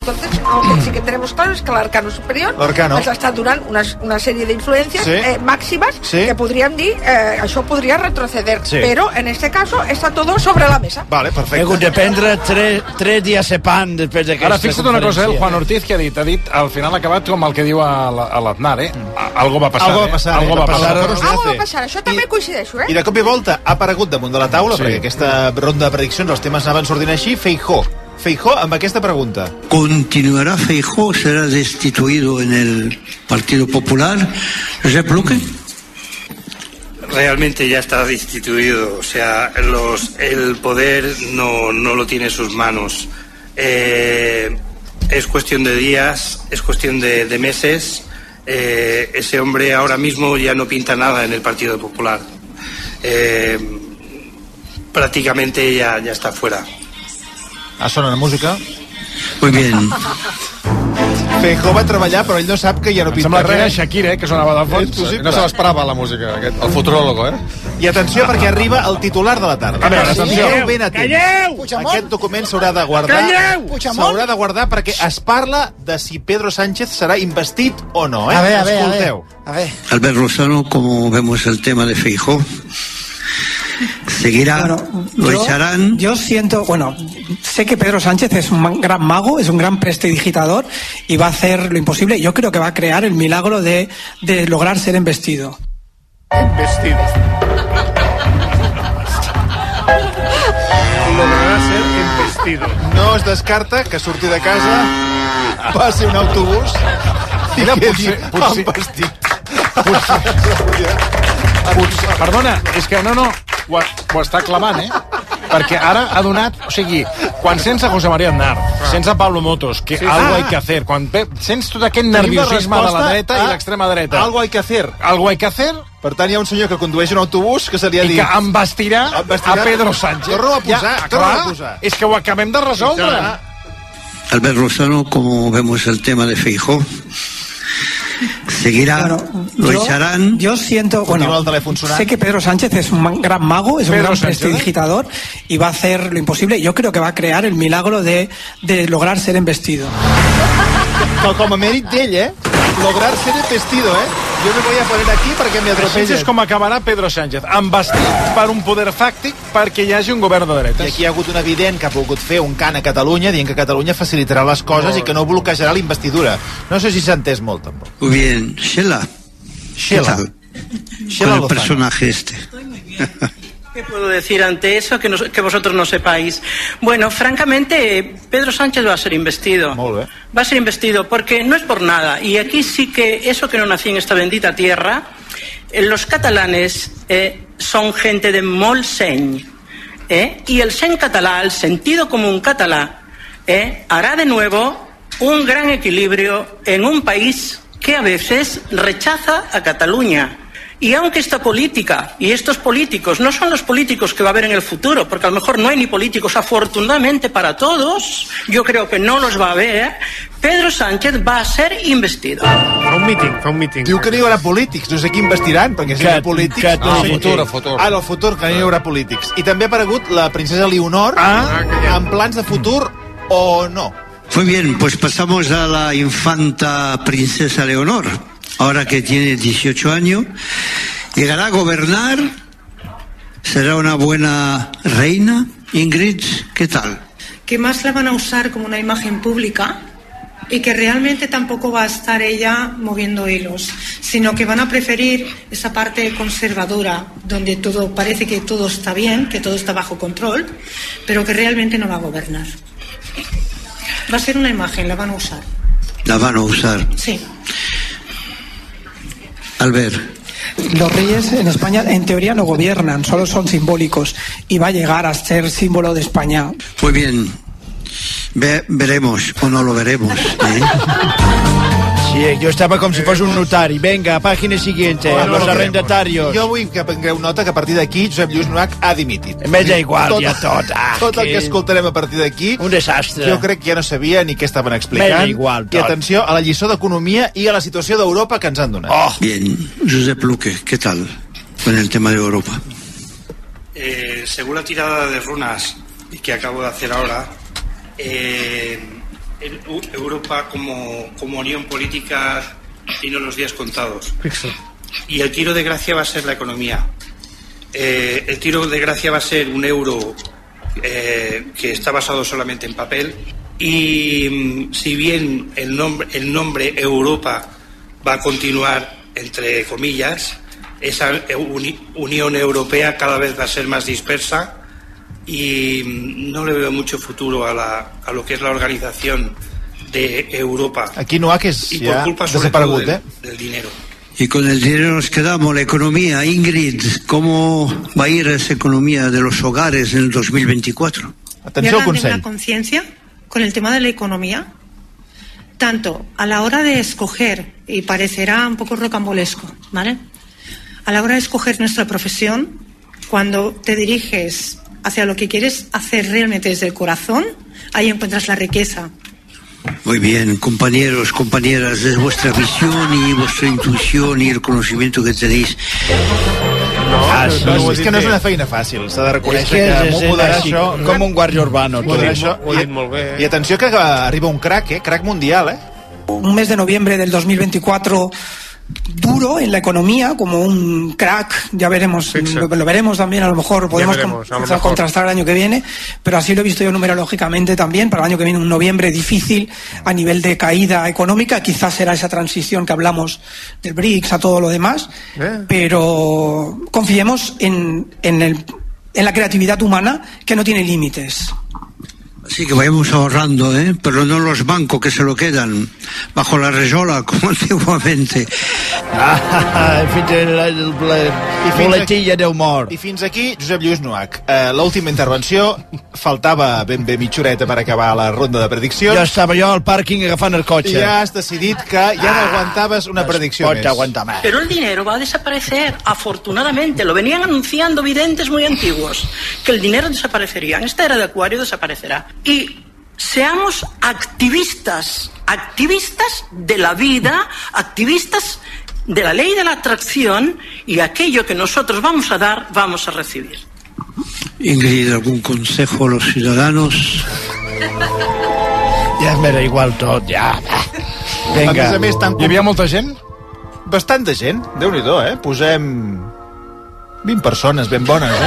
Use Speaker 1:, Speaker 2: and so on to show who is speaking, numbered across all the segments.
Speaker 1: Entonces, lo que sí que tenemos claro es que l'arcano superior ens està donant una sèrie d'influències màximes que podríem dir això podria retroceder, però en este caso està todo sobre la mesa.
Speaker 2: Vale, perfecte.
Speaker 3: He hagut de prendre 3 diazepam després d'aquesta
Speaker 4: Ara fixa't una cosa, el Juan Ortiz que ha dit al final ha acabat com el que diu a l'Aznar, algo va passar.
Speaker 2: Algo va
Speaker 1: passar, això també coincideixo,
Speaker 2: I de cop i volta ha aparegut damunt de la taula, perquè aquesta ronda de prediccions els temes anaven sortint així, Feijóo, amb aquesta pregunta.
Speaker 5: ¿Continuará Feijóo? ¿Será destituido en el Partido Popular? ¿Josep Luque?
Speaker 6: Realmente ya está destituido, o sea, el poder no lo tiene en sus manos. Es cuestión de días, es cuestión de meses. Ese hombre ahora mismo ya no pinta nada en el Partido Popular. Prácticamente ya está fuera.
Speaker 2: Sona la música.
Speaker 5: Muy bien.
Speaker 2: Feijóo va treballar, però ell no sap que ja no pinta res.
Speaker 4: Sembla que era Shakira, que sonava de fons.
Speaker 7: No se l'esperava la música, el futuròlogo,
Speaker 2: I atenció, perquè arriba el titular de la tarda.
Speaker 4: A veure, atenció.
Speaker 2: Calleu! Aquest document s'haurà de guardar. S'haurà de guardar perquè es parla de si Pedro Sánchez serà investit o no,
Speaker 3: A ver.
Speaker 5: Albert Lozano, ¿cómo vemos el tema de Feijóo? ¿Seguirá? ¿Lo echarán?
Speaker 8: Yo sé que Pedro Sánchez es un gran mago, es un gran prestidigitador y va a hacer lo imposible. Yo creo que va a crear el milagro de lograr ser investido.
Speaker 4: Lograrà ser investido.
Speaker 2: No es descarta que surti de casa, passi un autobús i quedi investit.
Speaker 4: Perdona, és que no, ho està clamant, perquè ara ha donat, o sigui, quan sense José María Aznar, sense Pablo Motos, que algo hay que hacer, quan sents tot aquest nerviosisme de la dreta i l'extrema dreta.
Speaker 2: Algo hay que hacer. Per tant, hi ha un senyor que condueix un autobús que se li ha dit...
Speaker 4: I que embestirà a Pedro Sánchez.
Speaker 2: Torno a posar.
Speaker 4: És que ho acabem de resoldre.
Speaker 5: Albert Lozano, ¿cómo vemos el tema de Feijóo? ¿Seguirá? ¿Lo echarán?
Speaker 8: Yo sé que Pedro Sánchez es un gran mago, es un gran prestidigitador y va a hacer lo imposible. Yo creo que va a crear el milagro de lograr ser investido.
Speaker 2: Com a mèrit d'ell, lograr ser investido, Jo me voy a poner aquí perquè me atropellen.
Speaker 4: Així és com acabarà Pedro Sánchez, embestit per un poder fàctic perquè hi hagi un govern de dretes.
Speaker 2: I aquí hi ha hagut un evident que ha pogut fer un cant a Catalunya dient que Catalunya facilitarà les coses i que no bloquejarà la investidura. No sé si s'ha entès molt, tampoc.
Speaker 5: Muy bien. Shela. ¿Qué tal? Con el personaje este.
Speaker 6: ¿Qué puedo decir ante eso que vosotros no sepáis? Bueno, francamente, Pedro Sánchez va a ser investido. Va a ser investido porque no es por nada. Y aquí sí que eso que no nací en esta bendita tierra, los catalanes son gente de molt seny. Y el seny català, el sentido común catalá, hará de nuevo un gran equilibrio en un país que a veces rechaza a Cataluña. Y aunque esta política y estos políticos no son los políticos que va a haber en el futuro, porque a lo mejor no hay ni políticos afortunadamente para todos, yo creo que no los va a haver, Pedro Sánchez va a ser investido.
Speaker 4: Fa un míting.
Speaker 2: Diu que no hi haurà polítics, no sé qui investiran, perquè si hi ha polítics...
Speaker 7: futur.
Speaker 2: El futur, que no hi haurà polítics. I també ha aparegut la princesa Leonor amb plans de futur o no.
Speaker 5: Muy bien, pues pasamos a la infanta princesa Leonor. Ahora que tiene 18 años, ¿llegará a gobernar? ¿Será una buena reina? Ingrid, ¿qué tal?
Speaker 9: Que más la van a usar como una imagen pública y que realmente tampoco va a estar ella moviendo hilos, sino que van a preferir esa parte conservadora donde todo parece que todo está bien, que todo está bajo control, pero que realmente no va a gobernar. Va a ser una imagen, la van a usar.
Speaker 5: ¿La van a usar?
Speaker 9: Sí.
Speaker 5: Albert.
Speaker 8: Los reyes en España en teoría no gobiernan, solo son simbólicos y va a llegar a ser símbolo de España.
Speaker 5: Muy bien. Veremos o no lo veremos.
Speaker 3: Sí, jo estava com si fos un notari. Venga, pàgina siguiente, los arrendatarios.
Speaker 2: Jo vull que prengueu nota que a partir d'aquí Josep Lluís Nuach ha dimitit.
Speaker 3: M'és igual, ja tot.
Speaker 2: Tot el que escoltarem a partir d'aquí...
Speaker 3: Un desastre.
Speaker 2: Jo crec que ja no sabia ni què estaven explicant.
Speaker 3: M'és igual, tot.
Speaker 2: I atenció a la lliçó d'economia i a la situació d'Europa que ens han donat.
Speaker 5: Bien. Josep Luque, ¿qué tal con el tema de Europa?
Speaker 6: Según la tirada de runas que acabo de hacer ahora,
Speaker 10: Europa como unión política tiene los días contados. Y el tiro de gracia va a ser la economía. El tiro de gracia va a ser un euro que está basado solamente en papel. Y si bien el nombre Europa va a continuar, entre comillas, esa Unión Europea cada vez va a ser más dispersa y no le veo mucho futuro a lo que es la organización de Europa.
Speaker 2: Aquí Nuac és ja desaparegut,
Speaker 10: del dinero.
Speaker 5: Y con el dinero nos quedamos, la economía. Ingrid, ¿cómo va a ir esa economía de los hogares en el 2024?
Speaker 2: Atenció al Consell.
Speaker 9: ¿Una conciencia con el tema de la economía? Tanto a la hora de escoger, y parecerá un poco rocambolesco, ¿vale? A la hora de escoger nuestra profesión, cuando te diriges hacia lo que quieres hacer realmente desde el corazón, ahí encuentras la riqueza.
Speaker 5: Muy bien, compañeros, compañeras, es vuestra visión y vuestra intuición y el conocimiento que tenéis.
Speaker 2: És que no és una feina fàcil, s'ha de reconèixer que moderar això...
Speaker 3: Com un guàrdia urbano.
Speaker 2: I atenció que arriba un crack, crack mundial,
Speaker 8: Un mes de noviembre del 2024 duro en la economía, como un crack, ya veremos, lo veremos también, a lo mejor podemos contrastar el año que viene, pero así lo he visto yo numerológicamente también, para el año que viene un noviembre difícil a nivel de caída económica, quizás será esa transición que hablamos del BRICS a todo lo demás, pero confiemos en la creatividad humana que no tiene límites.
Speaker 5: Así que vayamos ahorrando, pero no los bancos que se lo quedan bajo la rejola como antiguamente.
Speaker 3: Boletilla d'humor.
Speaker 2: I fins aquí Josep Lluís Nuac. L'última intervenció, faltava ben bé mitja horeta per acabar la ronda de prediccions.
Speaker 3: Ja estava jo al pàrquing agafant el cotxe.
Speaker 2: I ja has decidit que ja no aguantaves una predicció més.
Speaker 6: Pero el dinero va a desaparecer, afortunadamente. Lo venían anunciando videntes muy antiguos, que el dinero desaparecería. En esta era de Acuario desaparecerá. Y seamos activistas de la vida, activistas de la ley de la atracción, y aquello que nosotros vamos a dar, vamos a recibir.
Speaker 5: Ingrid, ¿algún consejo a los ciudadanos?
Speaker 3: Ja m'era igual tot, ja.
Speaker 2: Vinga. A més,
Speaker 4: hi havia molta gent?
Speaker 2: Bastanta gent, Déu-n'hi-do, Posem 20 persones ben bones,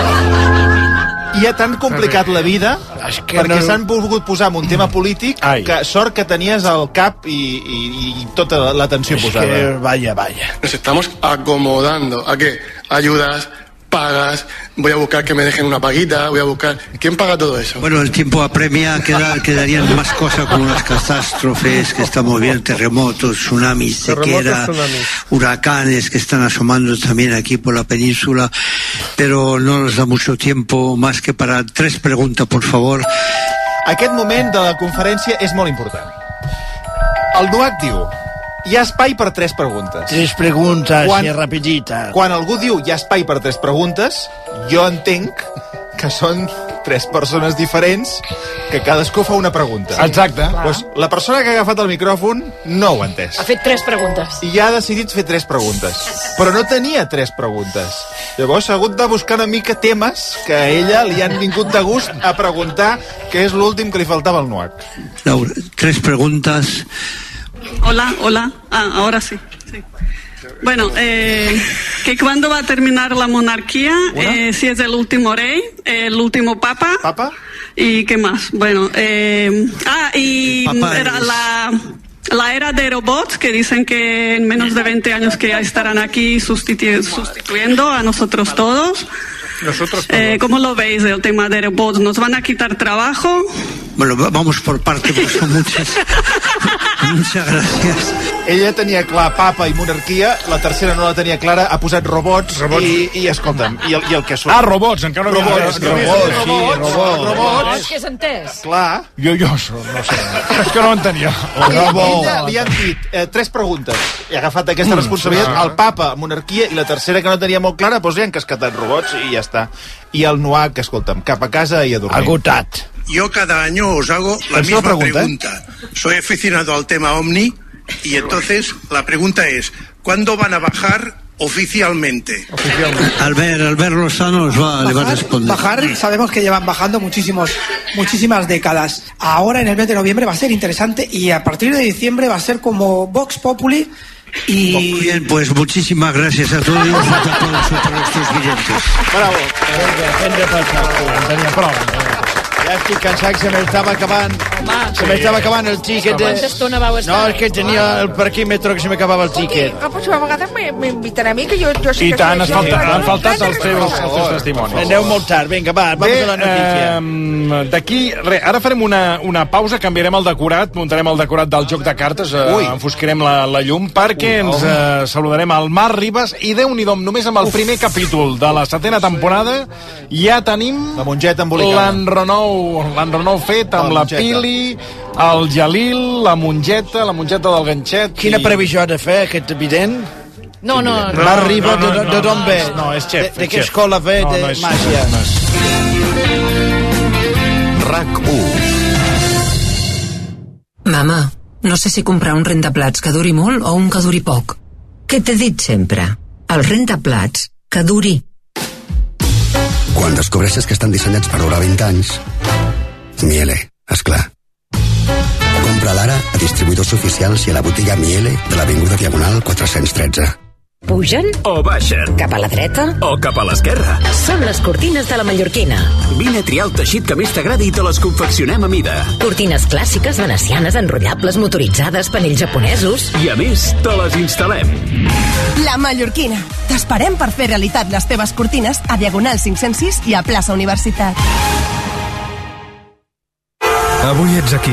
Speaker 2: I ha tan complicat la vida perquè s'han volgut posar en un tema polític que sort que tenies al cap i tota l'atenció posada.
Speaker 3: Que vaya.
Speaker 11: Nos estamos acomodando a que ayudas, pagas, voy a buscar que me dejen una paguita, voy a buscar... ¿Quién paga todo eso?
Speaker 5: Bueno, el tiempo apremia, quedarían más cosas como las catástrofes que estamos viendo, terremotos, tsunamis, sequera, huracanes que están asomando también aquí por la península, pero no nos da mucho tiempo más que para 3 preguntas, por favor.
Speaker 2: Aquest moment de la conferència és molt important. El Nuac diu: hi ha espai per 3 preguntes.
Speaker 3: 3 preguntes, i rapidita.
Speaker 2: Quan algú diu hi ha espai per 3 preguntes, jo entenc que són 3 persones diferents que cadascú fa una pregunta.
Speaker 4: Exacte.
Speaker 2: Pues la persona que ha agafat el micròfon no ho ha entès.
Speaker 12: Ha fet 3 preguntes.
Speaker 2: I ha decidit fer 3 preguntes. Però no tenia 3 preguntes. Llavors ha hagut de buscar una mica temes que a ella li han vingut de gust a preguntar, que és l'últim que li faltava al Nuac.
Speaker 5: Laura, 3 preguntas...
Speaker 13: Hola. Ahora sí. Bueno, que cuándo va a terminar la monarquía, si es el último rey, el último papa.
Speaker 2: ¿Papa?
Speaker 13: ¿Y qué más? Bueno, y era la era de robots, que dicen que en menos de 20 años que ya estarán aquí sustituyendo a nosotros todos. ¿Cómo lo veis el tema de robots? ¿Nos van a quitar trabajo?
Speaker 5: Bueno, vamos por parte, porque son muchas. Muchas gràcies.
Speaker 2: Ella tenia clar papa i monarquia, la tercera no la tenia clara, ha posat robots. I escolta'm, i el que surt...
Speaker 4: robots, encara no...
Speaker 2: Robots.
Speaker 12: Què has entès?
Speaker 2: Clar.
Speaker 4: Jo no sé. És que no ho entenia.
Speaker 2: Li han dit 3 preguntes. He agafat aquesta responsabilitat, el papa, monarquia, i la tercera que no tenia molt clara, doncs li han cascatat robots i ja està. I el Nuac, escolta'm, cap a casa i a dormir.
Speaker 3: Agotat.
Speaker 14: Yo cada año os hago la misma pregunta. Soy aficionado al tema OVNI y entonces la pregunta es, ¿cuándo van a bajar oficialmente.
Speaker 5: Albert Lozano le va a responder.
Speaker 8: Bajar, sabemos que llevan bajando muchísimas décadas. Ahora en el mes de noviembre va a ser interesante y a partir de diciembre va a ser como Vox Populi. Y...
Speaker 5: Muy bien, pues muchísimas gracias a todos y un fuerte aplauso para nuestros videntes.
Speaker 2: Bravo.
Speaker 3: Hem de passar. Tenia prou. Ja estic cansat, se m'estava acabant. Se m'estava acabant el tiquet.
Speaker 1: Quanta estona vau estar?
Speaker 3: No, és que tenia el parquímetro que se m'acabava el tiquet.
Speaker 1: La pròxima vegada m'invitarà a mi, que jo sé
Speaker 4: I
Speaker 1: que...
Speaker 4: tant, han faltat els teus testimonis.
Speaker 3: Aneu molt tard, vinga, va, vamos a la notícia.
Speaker 4: D'aquí, ara farem una pausa, canviarem el decorat, muntarem el decorat del joc de cartes, enfoscarem la llum, perquè ens saludarem al Marc Ribas, i Déu-n'hi-do, només amb el primer capítol de la 7ª temporada ja tenim
Speaker 2: la mongeta embolicada,
Speaker 4: l'enrenou fet amb la Pili, el Jalil, la mongeta del ganxet.
Speaker 3: Quina previsió ha de fer aquest evident?
Speaker 1: No.
Speaker 3: Marc Ribas, de d'on ve?
Speaker 4: No, és xef.
Speaker 3: De què escola ve de màgia?
Speaker 12: RAC1. Mama, no sé si comprar un rentaplats que duri molt o un que duri poc. Què t'he dit sempre? El rentaplats que duri.
Speaker 15: Quan descobreixes que estan dissenyats per durar 20 anys, Miele, esclar. Compra-la ara a distribuïdors oficials i a la botiga Miele de l'Avinguda Diagonal 413.
Speaker 16: Pugen
Speaker 17: o baixen,
Speaker 16: cap a la dreta
Speaker 17: o cap a l'esquerra.
Speaker 16: Són les cortines de la Mallorquina.
Speaker 17: Vine a triar el teixit que més t'agradi i te les confeccionem a mida.
Speaker 16: Cortines clàssiques, venecianes, enrotllables, motoritzades, panells japonesos.
Speaker 17: I a més, te les instal·lem.
Speaker 18: La Mallorquina. T'esperem per fer realitat les teves cortines a Diagonal 506 i a Plaça Universitat.
Speaker 19: Avui ets aquí.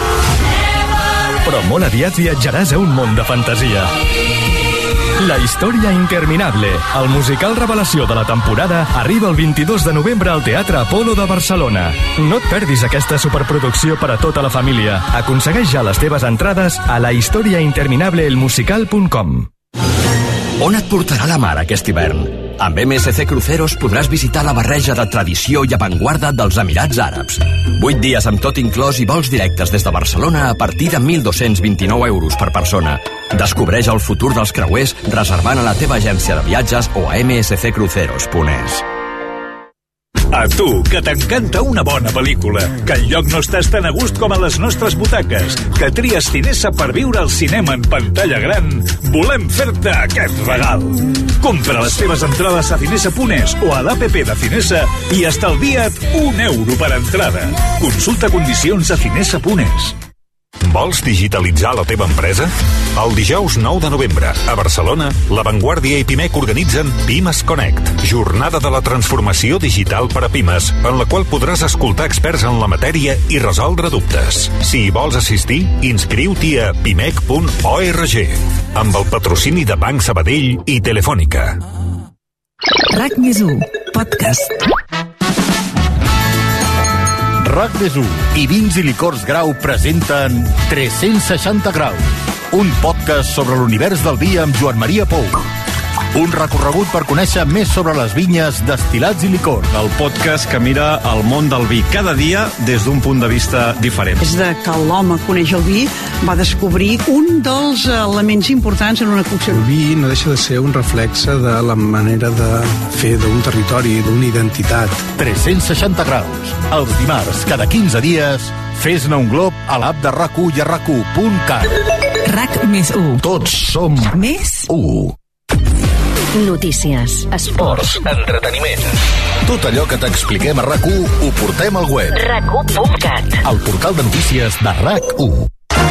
Speaker 19: Però molt aviat viatjaràs a un món de fantasia. La història interminable, el musical revelació de la temporada, arriba el 22 de novembre al Teatre Apolo de Barcelona. No et perdis aquesta superproducció per a tota la família. Aconsegueix ja les teves entrades a lahistoriainterminableelmusical.com.
Speaker 20: On et portarà la mar aquest hivern? Amb MSC Cruceros podràs visitar la barreja de tradició i avantguarda dels Emirats Àrabs. 8 dies amb tot inclòs i vols directes des de Barcelona a partir de 1.229 euros per persona. Descobreix el futur dels creuers reservant a la teva agència de viatges o a msccruceros.es.
Speaker 21: A tu, que t'encanta una bona pel·lícula, que enlloc no estàs tan a gust com a les nostres butaques, que tries Cinesa per viure al cinema en pantalla gran, volem fer-te aquest regal. Compra les teves entrades a cinesa.es o a l'APP de Cinesa i estalvia't €1 per entrada. Consulta condicions a cinesa.es.
Speaker 22: Vols digitalitzar la teva empresa? El dijous 9 de novembre, a Barcelona, La Vanguardia i Pimec organitzen Pimes Connect, jornada de la transformació digital per a pimes, en la qual podràs escoltar experts en la matèria i resoldre dubtes. Si hi vols assistir, inscriu-t'hi a pimec.org, amb el patrocini de Banc Sabadell i Telefònica.
Speaker 12: RAC+1, podcast.
Speaker 23: RAC+1 i Vins i Licors Grau presenten 360 graus, un podcast sobre l'univers del vi amb Joan Maria Pou. Un recorregut per conèixer més sobre les vinyes, destil·lats i licors.
Speaker 24: El podcast que mira el món del vi cada dia des d'un punt de vista diferent.
Speaker 25: Des de que l'home coneix el vi, va descobrir un dels elements importants en una cocció.
Speaker 26: El vi no deixa de ser un reflexe de la manera de fer d'un territori, d'una identitat.
Speaker 23: 360 graus. Els dimarts, cada 15 dies, fes-ne un glob a l'app de RAC1 i a RAC1.cat.
Speaker 12: RAC+1.
Speaker 23: Tots som
Speaker 12: més
Speaker 23: 1.
Speaker 16: Notícies, esports,
Speaker 23: entreteniment. Tot allò que t'expliquem a RAC1 ho portem al web.
Speaker 16: RAC1.cat.
Speaker 23: El portal de notícies de RAC1.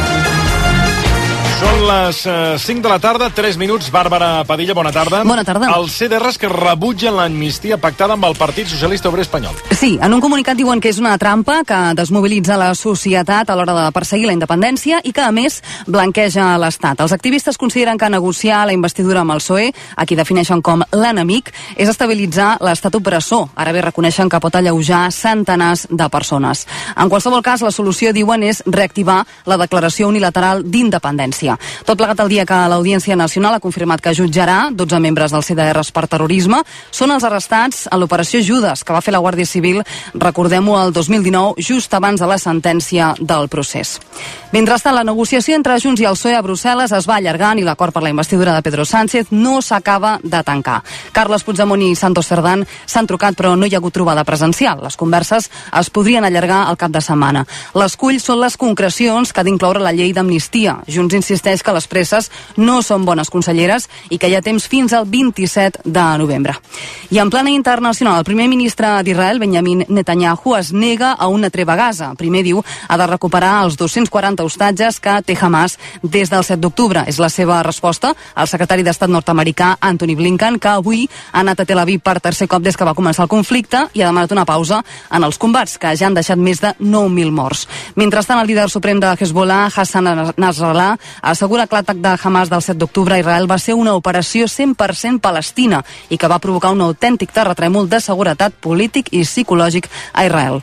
Speaker 4: Són les 5 de la tarda, 3 minuts. Bàrbara Padilla, bona tarda.
Speaker 27: Bona tarda.
Speaker 4: Els CDRs que rebutgen l'amnistia pactada amb el Partit Socialista Obrer Espanyol.
Speaker 27: Sí, en un comunicat diuen que és una trampa que desmobilitza la societat a l'hora de perseguir la independència i que, a més, blanqueja l'Estat. Els activistes consideren que negociar la investidura amb el PSOE, a qui defineixen com l'enemic, és estabilitzar l'Estat opressor. Ara bé, reconeixen que pot alleujar centenars de persones. En qualsevol cas, la solució, diuen, és reactivar la declaració unilateral d'independència. Tot plegat el dia que l'Audiència Nacional ha confirmat que jutjarà 12 membres del CDR per terrorisme. Són els arrestats a l'operació Judes, que va fer la Guàrdia Civil, recordem-ho, el 2019, just abans de la sentència del procés. Mentrestant, la negociació entre Junts i el PSOE a Brussel·les es va allargant i l'acord per la investidura de Pedro Sánchez no s'acaba de tancar. Carles Puigdemont i Santos Cerdán s'han trucat, però no hi ha hagut trobada presencial. Les converses es podrien allargar al cap de setmana. L'escull són les concrecions que ha d'incloure la llei d'amnistia. Junts insisteix que les presses no són bones conselleres i que hi ha temps fins al 27 de novembre. I en plana internacional, el primer ministre d'Israel, Benjamin Netanyahu, es nega a una treva a Gaza. Primer diu ha de recuperar els 240 hostatges que té Hamas des del 7 d'octubre. És la seva resposta al secretari d'Estat nord-americà Antony Blinken, que avui ha anat a Tel Aviv per tercer cop des que va començar el conflicte i ha demanat una pausa en els combats, que ja han deixat més de 9.000 morts. Mentrestant, el líder suprem de Hezbollah, Hassan Nasrallah, assegura que l'atac de Hamas del 7 d'octubre a Israel va ser una operació 100% palestina i que va provocar un autèntic terratrèmol de seguretat polític i psicològic a Israel.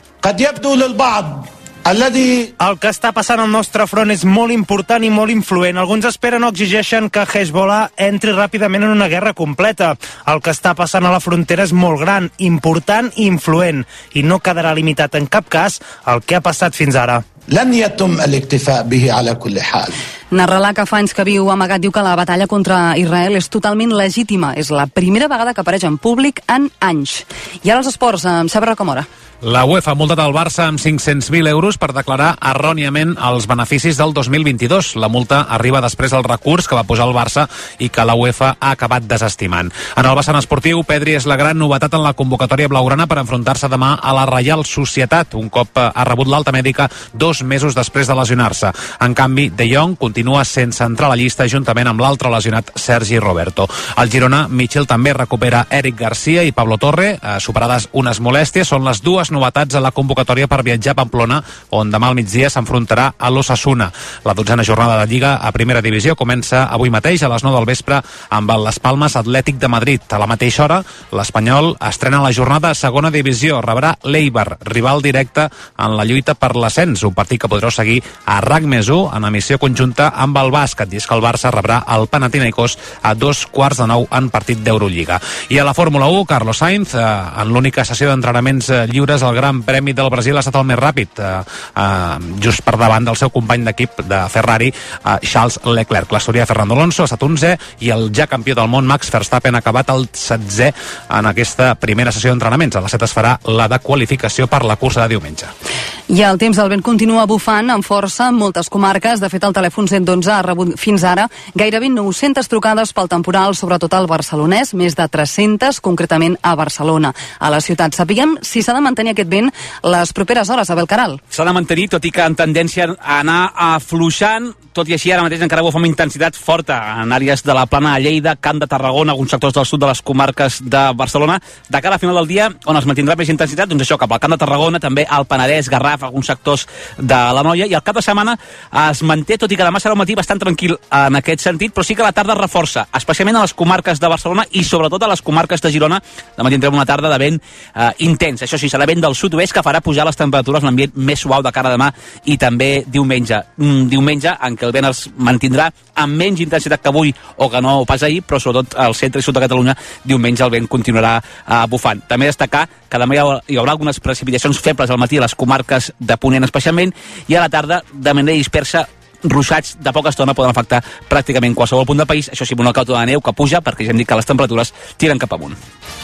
Speaker 6: El que està passant al nostre front és molt important i molt influent. Alguns esperen o exigeixen que Hezbollah entri ràpidament en una guerra completa. El que està passant a la frontera és molt gran, important i influent, i no quedarà limitat en cap cas al que ha passat fins ara.
Speaker 27: Nasrallah, que fa anys que viu amagat, diu que la batalla contra Israel és totalment legítima. És la primera vegada que apareix en públic en anys. I ara els esports, amb Xavi Rocamora.
Speaker 7: La UEFA ha multat el Barça amb 500.000 euros per declarar erròniament els beneficis del 2022. La multa arriba després del recurs que va posar el Barça i que la UEFA ha acabat desestimant. En el vessant esportiu, Pedri és la gran novetat en la convocatòria blaugrana per enfrontar-se demà a la Reial Societat, un cop ha rebut l'alta mèdica 2 mesos després de lesionar-se. En canvi, De Jong continua sense entrar a la llista juntament amb l'altre lesionat Sergi Roberto. Al Girona, Michel també recupera Eric Garcia i Pablo Torre. Superades unes molèsties, són les dues novetats a la convocatòria per viatjar a Pamplona, on demà al migdia s'enfrontarà a l'Osasuna. La 12a jornada de Lliga a Primera Divisió comença avui mateix a les 9 del vespre amb el Las Palmas Atlètic de Madrid. A la mateixa hora, l'Espanyol estrena la jornada a Segona Divisió. Rebrà l'Eibar, rival directe en la lluita per l'ascens, un partit que podreu seguir a RAC+1 en emissió conjunta amb el bàsquet. I és que el Barça rebrà el Panathinaikos a 2:15 en partit d'Eurolliga. I a la Fórmula 1, Carlos Sainz, en l'única sessió d'entrenaments lliures, el Gran Premi del Brasil ha estat el més ràpid, just per davant del seu company d'equip de Ferrari, Charles Leclerc. L'asturià Fernando Alonso ha estat 11 i el ja campió del món Max Verstappen ha acabat el 7è en aquesta primera sessió d'entrenaments. A les 7 es farà la de qualificació per la cursa de diumenge.
Speaker 27: I el temps del vent continua bufant amb força en moltes comarques. De fet, el telèfon 112 ha rebut fins ara gairebé 900 trucades pel temporal, sobretot al barcelonès, més de 300 concretament a Barcelona. A la ciutat, sapiguem si s'ha de mantenir aquest vent les properes hores, Abel Caral.
Speaker 9: S'ha de mantenir, tot i que en tendència a anar afluixant, tot i així ara mateix encara bufa amb intensitat forta en àrees de la Plana de Lleida, Camp de Tarragona, alguns sectors del sud de les comarques de Barcelona. De cara a final del dia, on es mantindrà més intensitat, doncs això, cap al Camp de Tarragona, també al Penedès, Garraf, alguns sectors de l'Anoia, i al cap de setmana es manté, tot i que demà serà un matí bastant tranquil en aquest sentit, però sí que la tarda reforça, especialment a les comarques de Barcelona i sobretot a les comarques de Girona. Demà tindrem una tarda de vent intens. Això sí, serà vent del sud-oest que farà pujar les temperatures, l'ambient més suau de cara a demà i també diumenge. Diumenge en què el vent es mantindrà amb menys intensitat que avui o que no pas ahir, però sobretot al centre i sud de Catalunya diumenge el vent continuarà bufant. També destacar que demà hi haurà algunes precipitacions febles al matí a les comarques de Ponent especialment, i a la tarda de manera dispersa ruixats de poca estona poden afectar pràcticament qualsevol punt del país. Això sí, amb una cauta de neu que puja, perquè ja hem dit que les temperatures tiren cap amunt.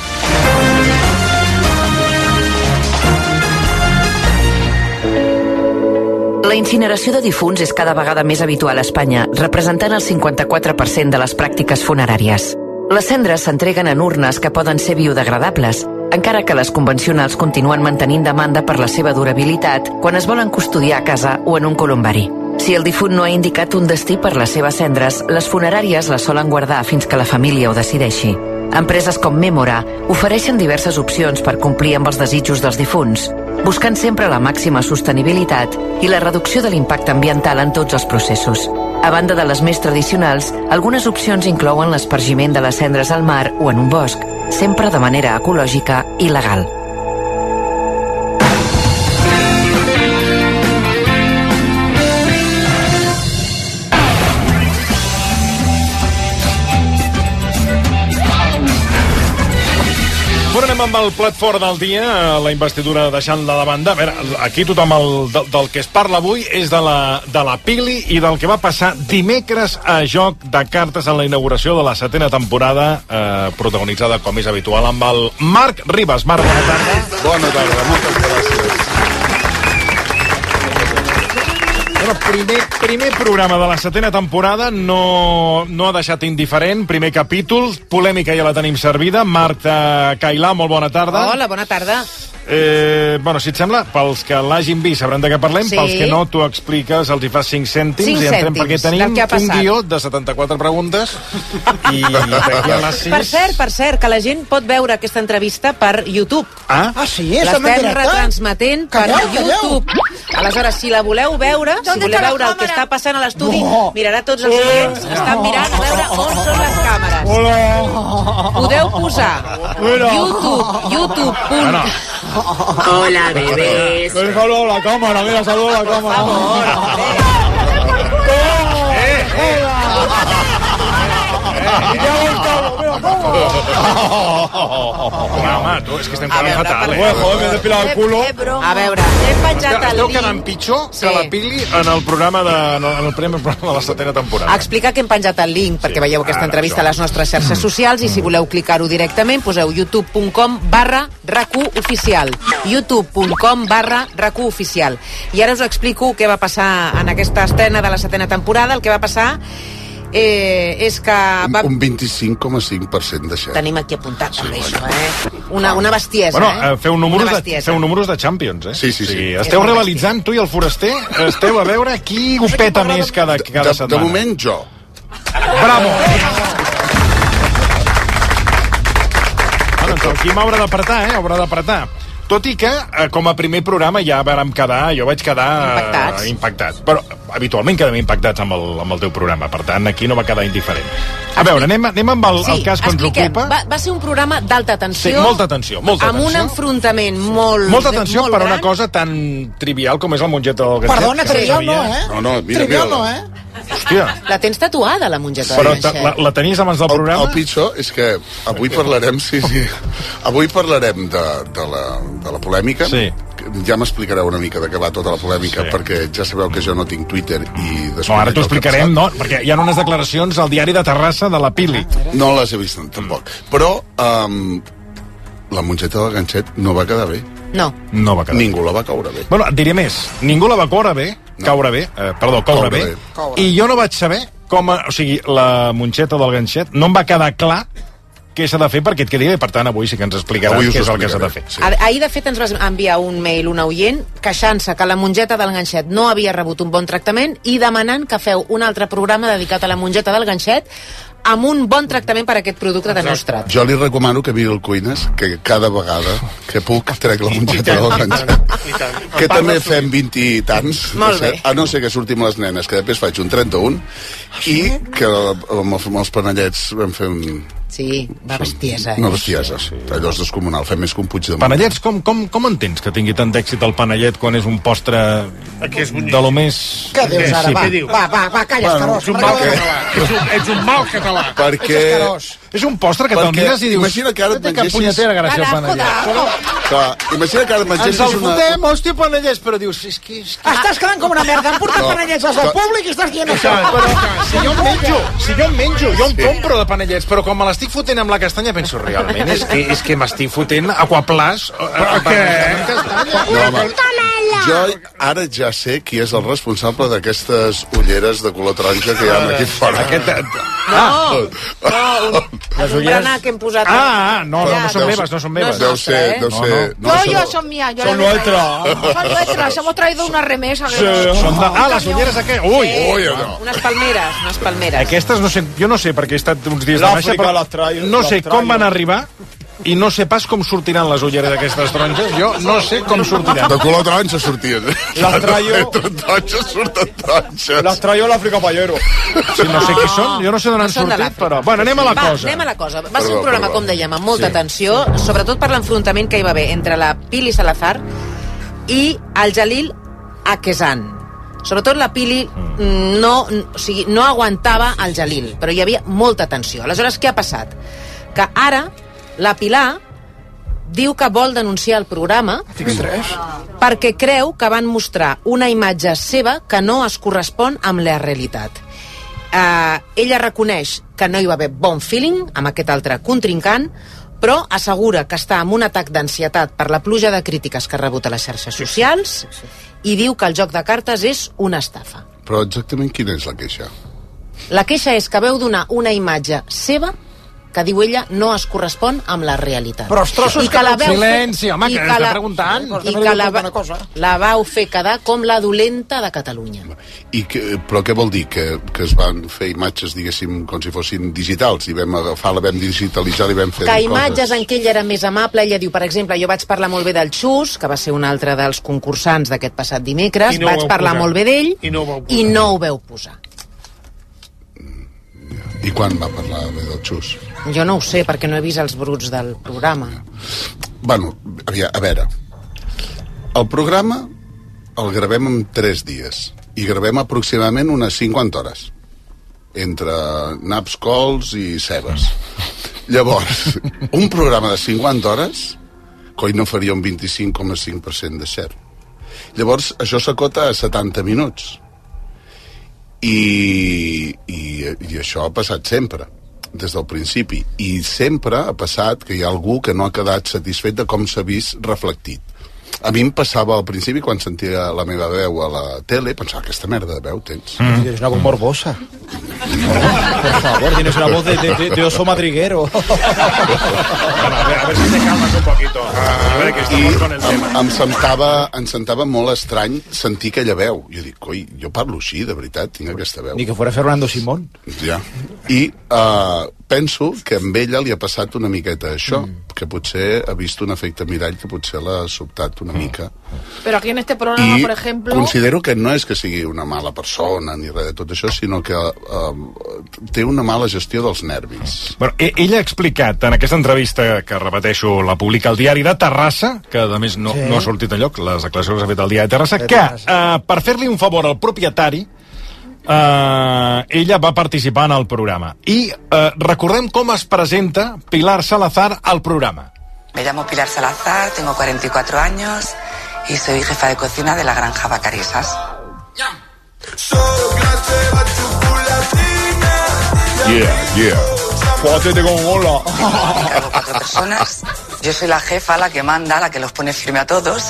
Speaker 16: La incineració de difunts és cada vegada més habitual a Espanya, representant el 54% de les pràctiques funeràries. Les cendres s'entreguen en urnes que poden ser biodegradables, encara que les convencionals continuen mantenint demanda per la seva durabilitat quan es volen custodiar a casa o en un columbari. Si el difunt no ha indicat un destí per les seves cendres, les funeràries les solen guardar fins que la família ho decideixi. Empreses com Mémora ofereixen diverses opcions per complir amb els desitjos dels difunts, buscant sempre la màxima sostenibilitat i la reducció de l'impacte ambiental en tots els processos. A banda de les més tradicionals, algunes opcions inclouen l'espargiment de les cendres al mar o en un bosc, sempre de manera ecològica i legal.
Speaker 4: amb el plat fort del dia, la investidura deixant-la de banda. A veure, aquí tothom del que es parla avui és de la Pili i del que va passar dimecres a Joc de Cartes en la inauguració de la 7ª temporada, protagonitzada, com és habitual, amb el Marc Ribas. Marc, bona tarda.
Speaker 2: Bona tarda, moltes gràcies.
Speaker 4: Primer programa de la 7ª temporada, no ha deixat indiferent. Primer capítol, polèmica ja la tenim servida. Marc Cailà, molt bona tarda.
Speaker 5: Hola, bona tarda.
Speaker 4: Bueno, si et sembla, pels que l'hagin vist sabran de què parlem,
Speaker 5: sí.
Speaker 4: Pels que no, tu expliques, els hi fas 5 cèntims i entrem perquè tenim un guió de 74 preguntes i d'aquí a les 6...
Speaker 5: Per cert, que la gent pot veure aquesta entrevista per YouTube.
Speaker 8: Sí?
Speaker 5: L'estem retransmetent per YouTube. Aleshores, si la voleu veure, si voleu veure el que està passant a l'estudi, mirarà tots els clients. Estan mirant a veure on són les càmeres.
Speaker 8: Hola.
Speaker 5: Podeu posar YouTube.
Speaker 8: Hola, bebés. Saludo a la cámara, mira, saludo a la cámara.
Speaker 4: Home, tu, és que estem quedant fatal,
Speaker 8: Joder, m'he depilat el culo.
Speaker 5: A veure, hem penjat el link.
Speaker 4: Esteu quedant pitjor que la Pili en el programa en el primer programa de la 7ª temporada.
Speaker 5: Explicar que hem penjat el link perquè veieu aquesta entrevista a les nostres xarxes socials i si voleu clicar-ho directament poseu youtube.com/RAC1oficial youtube.com/RAC1oficial. I ara us explico què va passar en aquesta estrena de la 7ª temporada. El que va passar és que...
Speaker 2: Un 25,5% d'això.
Speaker 5: Tenim aquí apuntat també això, Una bestiesa,
Speaker 4: Bueno, feu números de Champions,
Speaker 2: Sí.
Speaker 4: Esteu rivalitzant, tu i el Foraster, esteu a veure qui ho peta més cada setmana.
Speaker 2: De moment, jo.
Speaker 4: Bravo! Bueno, aquí m'haurà d'apretar, haurà d'apretar. Tot i que, com a primer programa, ja vàrem quedar, jo vaig quedar impactat. Però habitualment quedem impactats amb el teu programa, per tant, aquí no va quedar indiferent. A veure, anem amb el cas que ens ocupa.
Speaker 5: Va ser un programa d'alta tensió.
Speaker 4: Sí, molta tensió.
Speaker 5: Amb un enfrontament molt
Speaker 4: molta tensió
Speaker 5: molt
Speaker 4: per
Speaker 5: gran.
Speaker 4: Una cosa tan trivial com és la mongeta del Ganxet.
Speaker 8: Perdona, trivial no,
Speaker 2: No, mira.
Speaker 8: Trivial no,
Speaker 4: Hòstia.
Speaker 5: La tens tatuada, la mongeta del Ganxet.
Speaker 4: Però la tenies abans del programa?
Speaker 2: El pitjor és que avui parlarem, avui parlarem de la polèmica.
Speaker 4: Sí.
Speaker 2: Ja m'explicareu una mica de què va tota la polèmica, perquè ja sabeu que jo no tinc Twitter i...
Speaker 4: No, ara t'ho explicarem, no, perquè hi ha unes declaracions al diari de Terrassa de la Pili.
Speaker 2: No les he vist tampoc. Però la mongeta del Ganxet no va quedar bé.
Speaker 5: No
Speaker 4: va quedar
Speaker 2: Ningú la va caure bé.
Speaker 4: Bueno, et diré més. Ningú la va caure bé, caure bé. I jo no vaig saber com... O sigui, la mongeta del Ganxet no em va quedar clar què s'ha de fer perquè et quedi bé. Per tant, avui sí que ens explicaràs què és el que s'ha de fer.
Speaker 5: Sí. Ahir, de fet, ens vas enviar un mail, un oient, queixant-se que la mongeta del Ganxet no havia rebut un bon tractament i demanant que feu un altre programa dedicat a la mongeta del Ganxet amb un bon tractament per a aquest producte tan nostrat.
Speaker 2: Jo li recomano que miri el Cuines, que cada vegada que puc trec la mongeta del Ganxet. Que també fem 20 i tants.
Speaker 5: Molt bé.
Speaker 2: A no ser que sortim les nenes, que després faig un 31, i que amb els panellets vam fer un...
Speaker 5: Sí, va bestiesa.
Speaker 2: Una bestiesa, allò és descomunal, fem més que un Puigdemont.
Speaker 4: Panellets, com entens que tingui tant d'èxit el panellet quan és un postre de lo més...
Speaker 8: Què dius ara, va, calla, escarós.
Speaker 4: Ets un mal català.
Speaker 2: Perquè...
Speaker 4: És un postre que te'l mires i dius...
Speaker 2: Imagina que ara et mengessis...
Speaker 4: Que punyetera gràcia el panellet.
Speaker 2: Imagina que ara et mengessis
Speaker 4: una... Ens el fotem, hòstia, panellets, però dius...
Speaker 8: Estàs quedant com una merda, han portat panellets als del públic i estàs dient això.
Speaker 4: Si jo em menjo, jo em compro de panellets, però com me l'estic fotent amb la castanya penso realment és que m'estic fotent aquaplàs amb castanya.
Speaker 2: Jo ara ja sé qui és el responsable d'aquestes ulleres de color taronja que hi ha aquí fora.
Speaker 5: Un berenar que hem posat...
Speaker 4: No són meves.
Speaker 2: Deu ser...
Speaker 1: Yo son mías.
Speaker 8: Son nuestras.
Speaker 1: Son nuestras. Hemos traído una remesa.
Speaker 4: Les ulleres aquestes. Ui!
Speaker 5: Unes palmeres.
Speaker 4: Aquestes no sé, jo no sé perquè he estat uns dies de baixa, però no sé com van arribar i no sé pas com sortiran les ulleres d'aquestes taronges. Jo no sé com sortiran.
Speaker 2: De color taronja sortien.
Speaker 8: Las traigo...
Speaker 2: surten taronges.
Speaker 8: Las traigo l'Àfrica Pallero.
Speaker 4: Sí, no sé qui són, jo no sé d'on han sortit, però... Bueno, anem a la cosa.
Speaker 5: Anem a la cosa. Va ser un programa, com dèiem, amb molta tensió, sobretot per l'enfrontament que hi va haver entre la Pili Salazar i el Jalil Aquesan. Sobretot la Pili no aguantava el Jalil, però hi havia molta tensió. Aleshores, què ha passat? Que ara la Pilar diu que vol denunciar el programa perquè creu que van mostrar una imatge seva que no es correspon amb la realitat. Ella reconeix que no hi va haver bon feeling amb aquest altre contrincant, però assegura que està amb un atac d'ansietat per la pluja de crítiques que ha rebut a les xarxes socials i diu que el joc de cartes és una estafa.
Speaker 2: Però exactament quina és la queixa?
Speaker 5: La queixa és que veu donar una imatge seva que diu ella no es correspon amb la realitat.
Speaker 4: Però els trossos
Speaker 5: I que la veu
Speaker 4: silenci, home, que està preguntant.
Speaker 5: I que la vau fer quedar com la dolenta de Catalunya.
Speaker 2: Però què vol dir? Que es van fer imatges, diguéssim, com si fossin digitals, i vam agafar, la vam digitalitzar i vam fer
Speaker 5: que imatges en què ell era més amable. Ella diu, per exemple, jo vaig parlar molt bé del Xus, que va ser un altre dels concursants d'aquest passat dimecres, vaig parlar molt bé d'ell i no ho veu posar.
Speaker 2: I quan va parlar bé del Xus?
Speaker 5: Jo no ho sé, perquè no he vist els bruts del programa.
Speaker 2: Bueno, a veure, el programa el gravem en 3 dies i gravem aproximadament unes 50 hores entre naps, cols i cebes. Llavors, un programa de 50 hores coi no faria un 25,5% de share. Llavors, això s'acota a 70 minuts. I això ha passat sempre, des del principi. I sempre ha passat que hi ha algú que no ha quedat satisfet de com s'ha vist reflectit. A mi em passava al principi, quan sentia la meva veu a la tele, pensava, aquesta merda de veu tens.
Speaker 3: Tienes una voz morbosa. Por favor, tienes una voz de oso madriguero.
Speaker 4: Bueno, a ver si te calmas un poquito. A ver, que estamos con el tema.
Speaker 2: Em sentava molt estrany sentir aquella veu. Jo dic, coi, jo parlo així, de veritat, tinc aquesta veu.
Speaker 3: Ni que fuera Fernando Simón.
Speaker 2: Ja. I penso que amb ella li ha passat una miqueta això, que potser ha vist un efecte mirall que potser l'ha sobtat una mica.
Speaker 1: Però aquí en este programa, por ejemplo...
Speaker 2: Considero que no és que sigui una mala persona ni res de tot això, sinó que té una mala gestió dels nervis.
Speaker 4: Bueno, ella ha explicat en aquesta entrevista, que repeteixo, la publica al diari de Terrassa, que a més no ha sortit enlloc, les declaracions que ha fet el diari de Terrassa, que per fer-li un favor al propietari, ella va participar en el programa. I recordem com es presenta Pilar Salazar al programa.
Speaker 10: Me llamo Pilar Salazar, tengo 44 años y soy jefa de cocina de la granja Vacarisas.
Speaker 2: Yeah.
Speaker 3: Pótete con hola.
Speaker 10: Tengo 4 personas. Yo soy la jefa, la que manda, la que los pone firme a todos.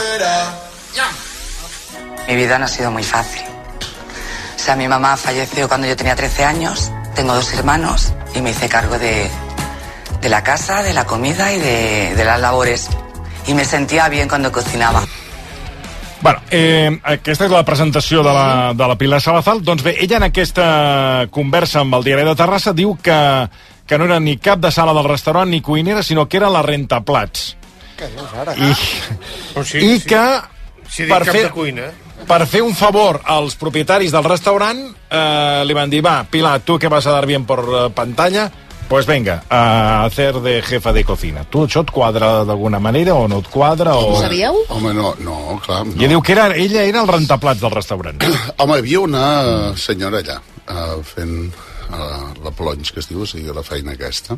Speaker 10: Mi vida no ha sido muy fácil. O sea, mi mamá falleció cuando yo tenía 13 años, tengo 2 hermanos y me hice cargo de la casa, de la comida y de las labores. Y me sentía bien cuando cocinava.
Speaker 4: Bueno, aquesta és la presentació de la Pilar Salazar. Doncs bé, ella en aquesta conversa amb el diari de Terrassa diu que no era ni cap de sala del restaurant ni cuinera, sinó que era la rentaplats.
Speaker 3: Què dius ara?
Speaker 4: I que per fer un favor als propietaris del restaurant li van dir, va, Pilar, tu que vas a dar bien por pantalla, pues venga, a hacer de jefa de cocina. Tu això et quadra d'alguna manera o no et quadra?
Speaker 5: Ho sabíeu?
Speaker 2: Home, no, clar. No.
Speaker 4: I diu que ella era el rentaplats del restaurant.
Speaker 2: Home, hi havia una senyora allà fent la plonys, que es diu, o sigui, la feina aquesta.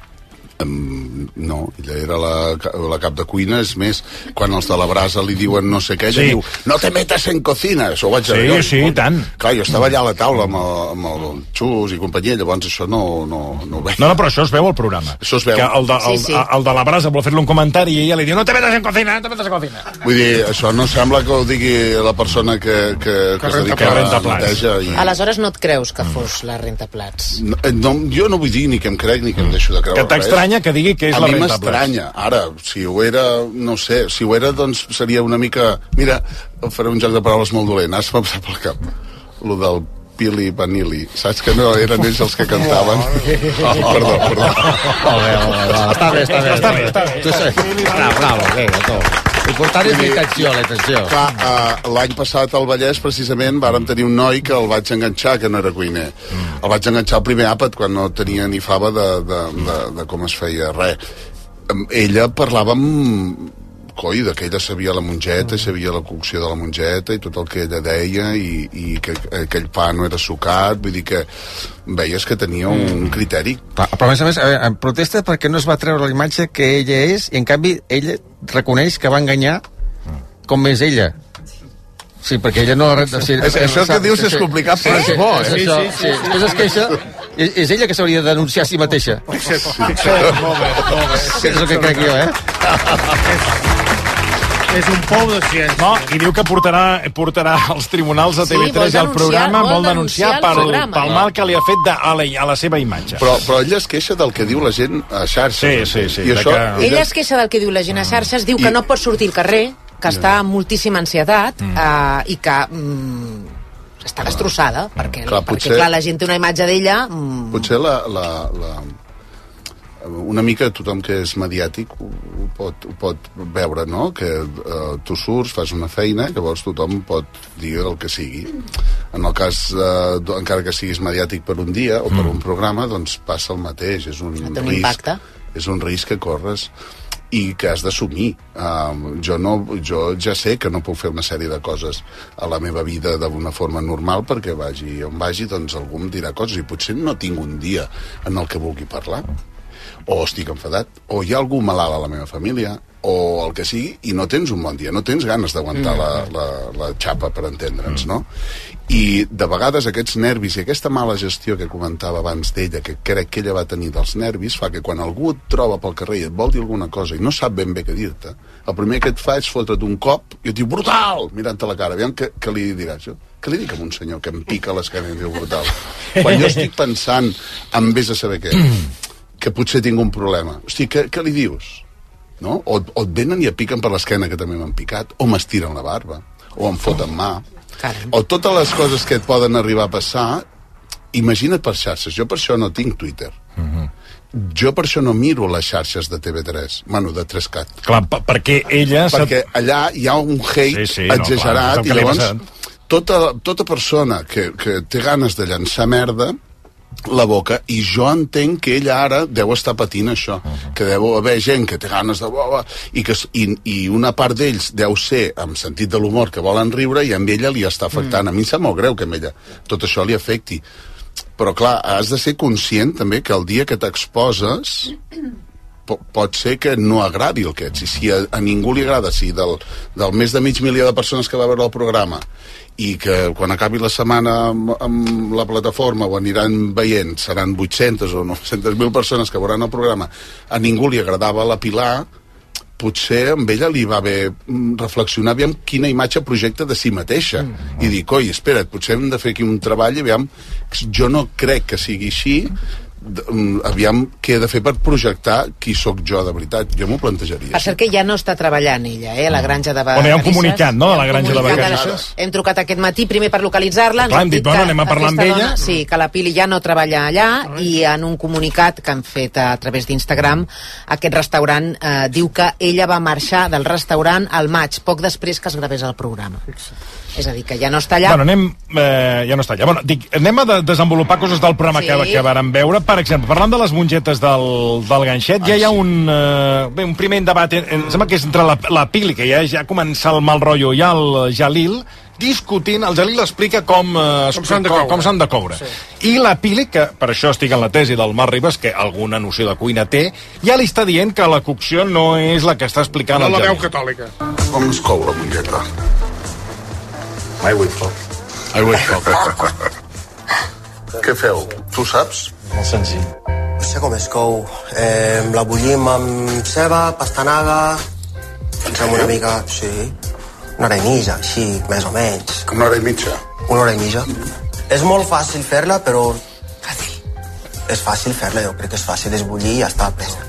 Speaker 2: No, ella era la cap de cuina. És més, quan els de la brasa li diuen no sé què, ella diu, no te metes en cocina. Això ho vaig a veure.
Speaker 4: Sí, tant.
Speaker 2: Clar, jo estava allà a la taula amb el Xus i companyia, llavors això no ho veig.
Speaker 4: No, però això es veu al programa.
Speaker 2: Això es veu.
Speaker 4: Que el de la brasa vol fer-li un comentari i ella li diu, no te metes en cocina, no te metes en cocina.
Speaker 2: Vull dir, això no sembla que ho digui la persona que es dedica a la neteja.
Speaker 5: Aleshores no et creus que fos la rentaplats?
Speaker 2: No, jo no vull dir ni que em crec ni que em deixo de creure.
Speaker 4: Que t'estranya que digui que és la rentaplats.
Speaker 2: A mi m'estranya. Ara, si ho era, no sé, si ho era, doncs seria una mica... Mira, faré un joc de paraules molt dolent. Has passat pel cap. Lo del Pili Vanilli. Saps que no eren ells els que cantaven? Perdó.
Speaker 3: Està bé. Bravo, vinga, l'important és l'atenció.
Speaker 2: Clar, l'any passat al Vallès, precisament, vàrem tenir un noi que el vaig enganxar, que no era cuiner. El vaig enganxar al primer àpat, quan no tenia ni fava de com es feia res. Ella parlava coi, que ella sabia la mongeta, sabia la cocció de la mongeta i tot el que ella deia i que aquell pa no era sucat, vull dir que veies que tenia un criteri.
Speaker 11: Però a més, protesta perquè no es va treure la imatge que ella és i en canvi ella reconeix que va enganyar com és ella. Sí, perquè ella no...
Speaker 2: Això que dius és complicat, però és bo,
Speaker 11: eh? Sí. Després es queixa... És ella que s'hauria de denunciar a si mateixa.
Speaker 4: Molt bé.
Speaker 11: És el que crec jo, eh?
Speaker 6: És un pou de ciència.
Speaker 4: No, i diu que portarà als tribunals a TV3 i al programa, vol denunciar pel mal que li ha fet a la seva imatge.
Speaker 2: Però ella es queixa del que diu la gent a xarxes.
Speaker 4: Sí.
Speaker 5: Ella es queixa del que diu la gent a xarxes, diu que no pot sortir al carrer, que està amb moltíssima ansietat i que està destrossada, perquè clar, la gent té una imatge d'ella...
Speaker 2: Potser una mica tothom que és mediàtic ho pot veure, no? Que tu surts, fas una feina, que llavors tothom pot dir el que sigui. En el cas, encara que siguis mediàtic per un dia o per un programa, doncs passa el mateix. És un risc. És un risc que corres i que has d'assumir. Jo ja sé que no puc fer una sèrie de coses a la meva vida d'una forma normal perquè vagi on vagi, doncs algú em dirà coses i potser no tinc un dia en el que vulgui parlar, o estic enfadat, o hi ha algú malalt a la meva família, o el que sigui, i no tens un bon dia, no tens ganes d'aguantar la xapa, per entendre'ns, no? I de vegades aquests nervis i aquesta mala gestió que comentava abans d'ella, que crec que ella va tenir dels nervis, fa que quan algú et troba pel carrer i et vol dir alguna cosa i no sap ben bé què dir-te, el primer que et fa és fotre't un cop i et diu brutal, mirant-te la cara. Aviam què li diràs jo? Què li dic a un senyor que em pica l'esquena i em diu brutal? Quan jo estic pensant en vés a saber què, que potser tinc un problema, hosti, què li dius? No? O et venen i et piquen per l'esquena, que també m'han picat, o m'estiren la barba, o em foten mà, o totes les coses que et poden arribar a passar. Imagina't per xarxes. Jo per això no tinc Twitter. Jo per això no miro les xarxes de TV3, bueno, de 3CAT.
Speaker 4: Clar, perquè ella...
Speaker 2: Perquè allà hi ha un hate exagerat, i llavors tota persona que té ganes de llançar merda la boca, i jo entenc que ella ara deu estar patint això, que deu haver gent que té ganes de i una part d'ells deu ser amb sentit de l'humor, que volen riure, i amb ella li està afectant. A mi em sap molt greu que amb ella tot això li afecti, però clar, has de ser conscient també que el dia que t'exposes pot ser que no agradi el que ets, i si a ningú li agrada, si del més de 500.000 de persones que va veure el programa, i que quan acabi la setmana amb la plataforma ho aniran veient, seran 800 o 900.000 persones que veuran el programa, a ningú li agradava la Pilar, potser amb ella li va bé reflexionar aviam quina imatge projecta de si mateixa i dir, coi, espera't, potser hem de fer aquí un treball, aviam, jo no crec que sigui així, aviam què he de fer per projectar qui sóc jo de veritat. Jo m'ho plantejaria.
Speaker 5: Per cert que ja no està treballant ella, a la granja de Vacarisses.
Speaker 4: On hi ha un comunicat, no?, de la granja de Vacarisses.
Speaker 5: Hem trucat aquest matí primer per localitzar-la.
Speaker 4: Clar, hem dit, bueno, anem a parlar amb ella.
Speaker 5: Sí, que la Pili ja no treballa allà, i en un comunicat que han fet a través d'Instagram, aquest restaurant diu que ella va marxar del restaurant al maig, poc després que es gravés el programa. És a dir, que ja no està allà.
Speaker 4: Bueno, ja no està allà. Bueno, anem a desenvolupar coses del programa que vàrem veure. Per exemple, parlant de les mongetes del ganxet, ja hi ha un primer debat, em sembla que és entre la Pili, que ja comença el mal rotllo, i el Jalil, discutint. El Jalil explica com s'han de coure. Sí. I la Pili, que per això estic en la tesi del Marc Ribas, que alguna noció de cuina té, ja li està dient que la cocció no és la que està explicant el Jalil.
Speaker 13: No la veu catòlica.
Speaker 2: Com es cou la mongeta?
Speaker 13: Ai, with foc.
Speaker 2: Què feu? Tu saps?
Speaker 13: Molt senzill.
Speaker 14: No sé com es cou. La bullim amb ceba, pastanaga... Pensem una mica, sí. Una hora i mitja, així, més o menys.
Speaker 2: Una hora i mitja?
Speaker 14: Una hora i mitja. És molt fàcil fer-la, però... Fàcil. És fàcil fer-la, jo crec que és fàcil. És bullir i ja està presa.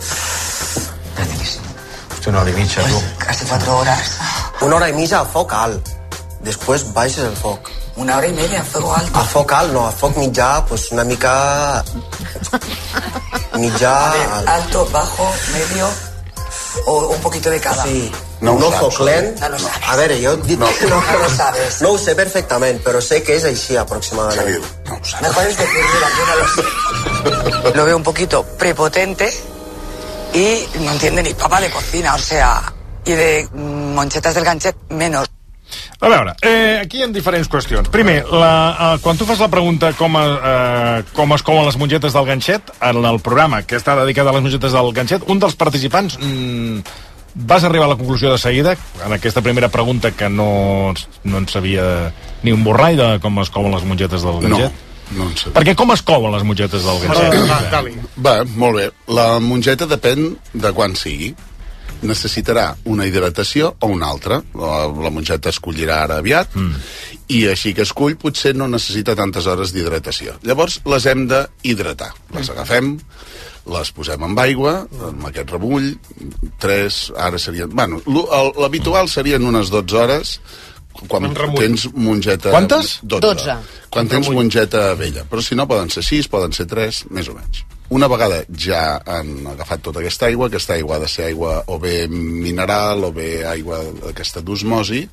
Speaker 13: Hòstia, una hora i mitja, tu.
Speaker 14: Casi 4 horas. Una hora i mitja a foc alt. Després baixes el foc.
Speaker 10: Una hora y media a fuego alto.
Speaker 14: A foc alt, no, a foc mitjà, pues una mica... mitjà...
Speaker 10: Alto, bajo, medio, o un poquito de cada.
Speaker 14: Sí, no foc lent.
Speaker 10: No lo sabes.
Speaker 14: A veure, jo dic que
Speaker 10: no lo sabes.
Speaker 14: No ho sé perfectament, però sé que és així aproximadament.
Speaker 10: No ho sabes. Mejor es decir, mira, yo no lo sé. Lo veo un poquito prepotente y no entiende ni papa de cocina, o sea... y de monchetas del ganchet menos.
Speaker 4: A veure, aquí hi ha diferents qüestions. Primer, quan tu fas la pregunta com es couen les mongetes del ganxet, en el programa que està dedicat a les mongetes del ganxet, un dels participants vas arribar a la conclusió de seguida, en aquesta primera pregunta, que no en sabia ni un borrall de com es couen les mongetes del ganxet?
Speaker 2: No en sabia.
Speaker 4: Perquè com es couen les mongetes del ganxet?
Speaker 2: Va, molt bé. La mongeta depèn de quan sigui. Necessitarà una hidratació o una altra. La mongeta escollirà ara aviat, i així que escull potser no necessita tantes hores d'hidratació. Llavors les hem d'hidratar. Les agafem, les posem amb aigua, amb aquest remull, 3, ara serien... Bueno, l'habitual serien unes 12 hores quan tens mongeta...
Speaker 4: Quantes?
Speaker 2: 12. Quan tens mongeta vella. Però si no, poden ser 6, poden ser 3, més o menys. Una vegada ja han agafat tota aquesta aigua ha de ser aigua o bé mineral o bé aigua d'aquesta d'osmosi,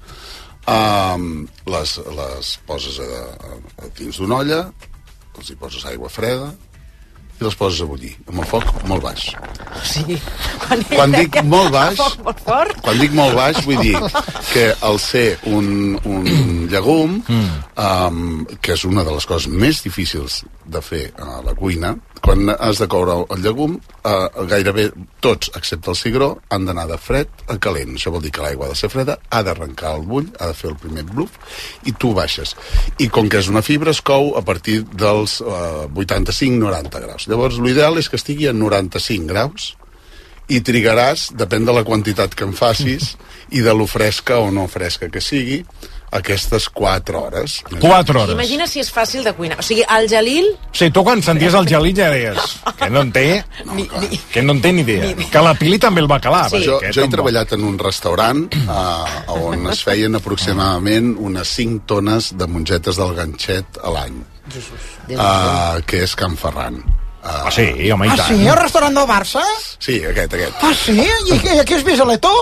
Speaker 2: les poses dins d'una olla, els hi poses aigua freda i les poses a bullir, amb el foc molt baix.
Speaker 5: Sí.
Speaker 2: Quan dic molt baix, vull dir que al ser un llegum, que és una de les coses més difícils de fer a la cuina, quan has de coure el llegum, gairebé tots, excepte el cigró, han d'anar de fred a calent. Això vol dir que l'aigua ha de ser freda, ha d'arrencar el bull, ha de fer el primer bluf, i tu baixes. I com que és una fibra, es cou a partir dels 85-90 graus. Llavors, l'ideal és que estigui a 95 graus, i trigaràs, depèn de la quantitat que en facis, i de lo fresca o no fresca que sigui, aquestes 4 hores.
Speaker 4: 4 hores.
Speaker 5: Imagina si és fàcil de cuinar. O sigui, el Jalil...
Speaker 4: O sigui, tu quan senties el Jalil ja deies que no en té ni idea. Que la Pili també el va calar.
Speaker 2: Sí. Jo he treballat en un restaurant on es feien aproximadament unes 5 tones de mongetes del ganxet a l'any, que és Can Ferran.
Speaker 4: Sí, home, i tant.
Speaker 15: Sí? El restaurant del Barça?
Speaker 2: Sí, aquest.
Speaker 15: Sí? I aquí és Bisaletó?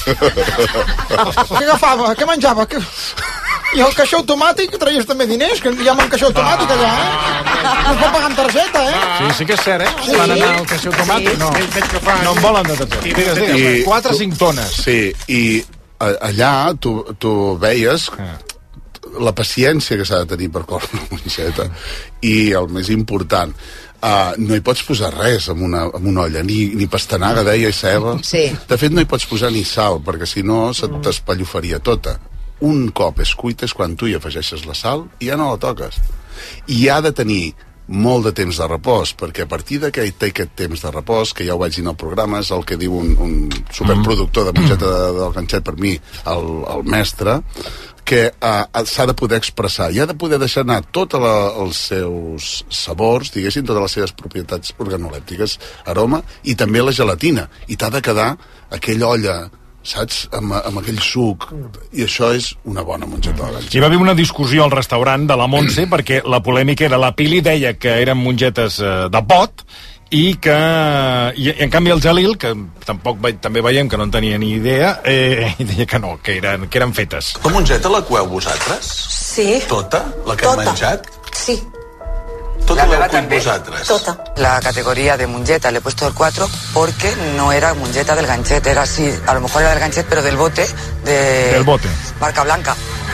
Speaker 15: Què agafava? Què menjava? I el caixer automàtic, traies també diners, que hi ha un caixer automàtic allà, No es pot pagar amb targeta,
Speaker 4: Sí que és cert,
Speaker 15: Sí.
Speaker 4: Van anar al caixer automàtic, no en volen de targeta. Digues, 4 o 5 tones.
Speaker 2: Sí, i allà tu veies la paciència que s'ha de tenir per córrer una mongeta, i el més important, no hi pots posar res en una olla, ni pastanaga, deia, i ceba.
Speaker 5: Sí.
Speaker 2: De fet, no hi pots posar ni sal, perquè si no se t'espallofaria tota. Un cop és cuita és quan tu hi afegeixes la sal i ja no la toques. I ha de tenir molt de temps de repòs, perquè a partir que té aquest temps de repòs, que ja ho vaig dir en el programa, és el que diu un superproductor de mongeta del ganxet, per mi, el mestre, que s'ha de poder expressar i ha de poder deixar anar tots els seus sabors, diguéssim, totes les seves propietats organolèptiques, aroma, i també la gelatina, i t'ha de quedar aquella olla, saps, amb aquell suc, i això és una bona mongeta de ganxet.
Speaker 4: Hi va haver una discussió al restaurant de la Montse, perquè la polèmica era, la Pili deia que eren mongetes de pot, i en canvi el Jalil, que tampoc també veiem que no en tenia ni idea, deia que no, que eren fetes.
Speaker 13: La mongeta la cueu vosaltres?
Speaker 10: Sí.
Speaker 13: Tota? La que hem menjat?
Speaker 10: Sí.
Speaker 13: Tota la cueu vosaltres?
Speaker 10: Tota. La categoría de mongeta le he puesto el 4 porque no era mongeta del ganxet, era así, a lo mejor era del ganxet, pero del bote,
Speaker 4: del bote.
Speaker 10: Marca blanca.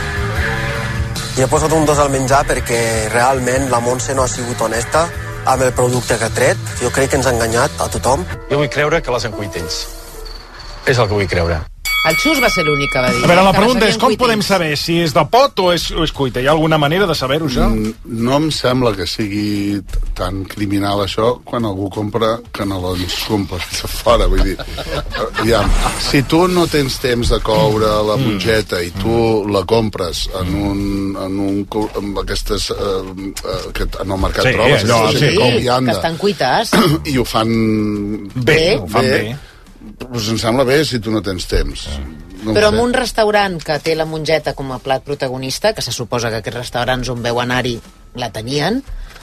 Speaker 14: I he posat un 2 al menjar perquè realment la Montse no ha sigut honesta amb el producte que ha tret. Jo crec que ens ha enganyat a tothom.
Speaker 13: Jo vull creure que les han cuit ells. És el que vull creure.
Speaker 5: El Xus va ser l'únic que va dir.
Speaker 4: A veure, la pregunta és, com podem saber si és de pot o és cuita? Hi ha alguna manera de saber-ho, això?
Speaker 2: No em sembla que sigui tan criminal això quan algú compra canelons complets a fora, vull dir. Aviam, si tu no tens temps de coure la mongeta i tu la compres en aquestes en el mercat trobes,
Speaker 5: que estan cuites
Speaker 2: i ho fan
Speaker 5: bé,
Speaker 2: doncs em sembla bé si tu no tens temps.
Speaker 5: Però en un restaurant que té la mongeta com a plat protagonista, que se suposa que aquests restaurants on veu anar-hi la tenien,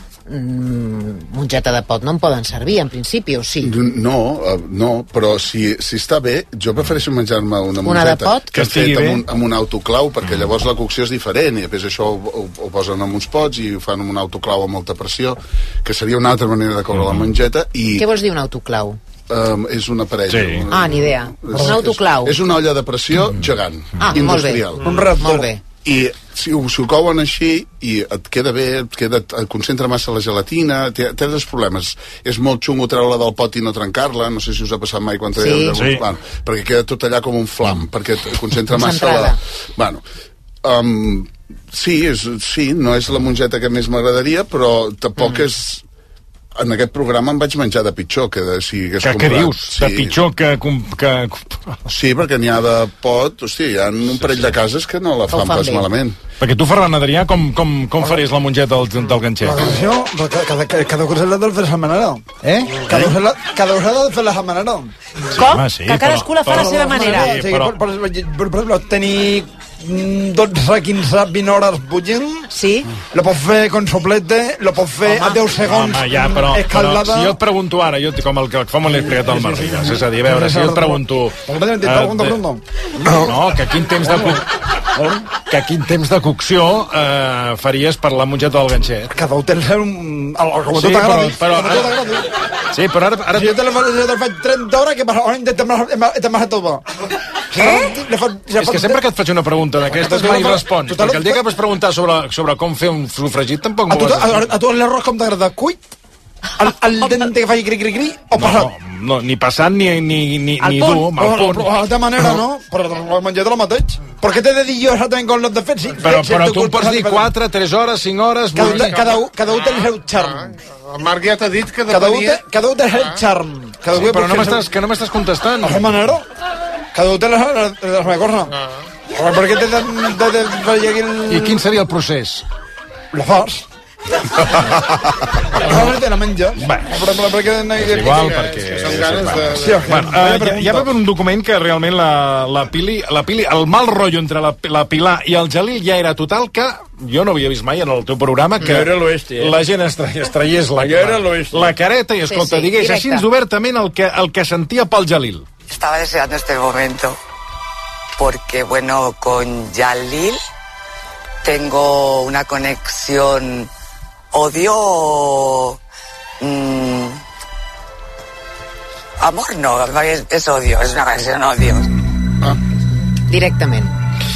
Speaker 5: mongeta de pot no en poden servir, en principi, o sí?
Speaker 2: No, però si està bé, jo prefereixo menjar-me una mongeta que és fet amb un autoclau, perquè llavors la cocció és diferent, i després això ho posen en uns pots i ho fan amb un autoclau a molta pressió, que seria una altra manera de coure la mongeta.
Speaker 5: Què vols dir un autoclau?
Speaker 2: és una parella.
Speaker 5: Sí. Ni idea. Un autoclau.
Speaker 2: És una olla de pressió gegant, industrial.
Speaker 5: Molt bé. Molt bé.
Speaker 2: I si ho couen així i et queda bé, et concentra massa la gelatina, té dos problemes. És molt xungo treure-la del pot i no trencar-la, no sé si us ha passat mai quan traieu...
Speaker 4: Sí.
Speaker 2: Bueno, perquè queda tot allà com un flam, perquè et concentra massa la... Bueno, sí, no és la mongeta que més m'agradaria, però tampoc és... En aquest programa em vaig menjar de pitjor que de si hagués comprat.
Speaker 4: Què dius? De pitjor que...
Speaker 2: Sí, perquè n'hi ha de pot... Hòstia, hi ha un parell de cases que no la fan pas malament.
Speaker 4: Perquè tu, Ferran Adrià, com faries la mongeta del ganxet?
Speaker 15: La canció, cada cosa és del fer la manera. Cada cosa és del fer la manera.
Speaker 5: Com? Que cadascú la fa a la seva manera.
Speaker 15: Per exemple, tenir 12, 15, 20 hores bullint, lo pots fer con soplete, lo pots fer a 10 segons escaldada.
Speaker 4: Si jo et pregunto ara, com el que l'he explicat al Martínez, és a dir, a veure, si jo et pregunto... No, que quin temps de cocció faries per la mongeta del ganxet?
Speaker 15: Cada un té el seu... Com a tu t'agradi.
Speaker 4: Sí, però ara...
Speaker 15: Si jo te la faig 30 hores, que passa? Te m'has tot bo.
Speaker 4: És que sempre que et faig una pregunta d'aquestes mai respons, perquè el dia que vas preguntar sobre com fer un sofregit tampoc m'ho vas dir.
Speaker 15: A tu l'arròs com t'agrada? Cuit? El dent que faci cri-cri-cri? O passat?
Speaker 4: No, ni passat ni dur, amb el punt.
Speaker 15: De manera, no? Però el menjar de la mateix. Per què t'he de dir jo exactament com l'has de fer?
Speaker 4: Però tu em pots dir 4, 3 hores, 5 hores...
Speaker 15: Cada un té el seu charm.
Speaker 2: El Marc ja t'ha dit que
Speaker 15: cada un té el seu charm.
Speaker 4: Però no m'estàs contestant.
Speaker 15: De manera? Cada un té la seva cosa. Per què t'he de fer aquí el...
Speaker 4: I quin seria el procés?
Speaker 15: La fas. Te la menja.
Speaker 4: Igual, perquè... Hi va haver un document que realment la Pili, el mal rotllo entre la Pilar i el Jalil ja era total, que jo no havia vist mai en el teu programa que la gent es traiés la careta i, escolta, digués així obertament el que sentia pel Jalil.
Speaker 10: Estaba deseando este momento porque, bueno, con Jalil tengo una conexión odio... amor no, es odio, es una conexión odio.
Speaker 5: Directament.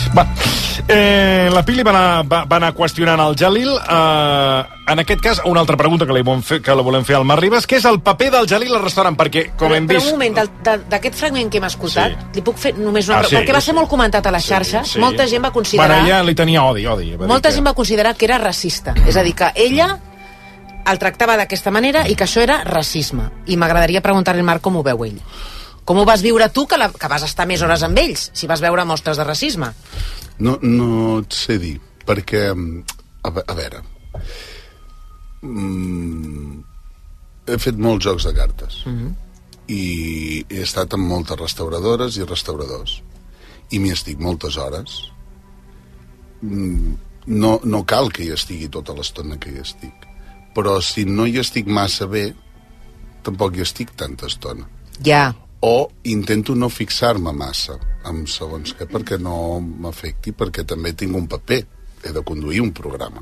Speaker 4: La Pili va anar qüestionant el Jalil. En aquest cas, una altra pregunta que la volem fer al Marc Ribas, que és el paper del Jalil al restaurant, perquè, com hem vist...
Speaker 5: Però un moment, d'aquest fragment que hem escoltat, li puc fer només una pregunta, perquè va ser molt comentat a les xarxes, molta gent va considerar...
Speaker 4: Bueno, ella li tenia odi.
Speaker 5: Molta gent va considerar que era racista, és a dir, que ella el tractava d'aquesta manera i que això era racisme. I m'agradaria preguntar-li al Marc com ho veu ell. Com ho vas viure tu, que vas estar més hores amb ells, si vas veure mostres de racisme?
Speaker 2: No et sé dir, perquè, a veure, he fet molts jocs de cartes i he estat amb moltes restauradores i restauradors i m'hi estic moltes hores. No cal que hi estigui tota l'estona que hi estic, però si no hi estic massa bé tampoc hi estic tanta estona.
Speaker 5: Ja.
Speaker 2: O intento no fixar-me massa amb segons què, perquè no m'afecti, perquè també tinc un paper, he de conduir un programa.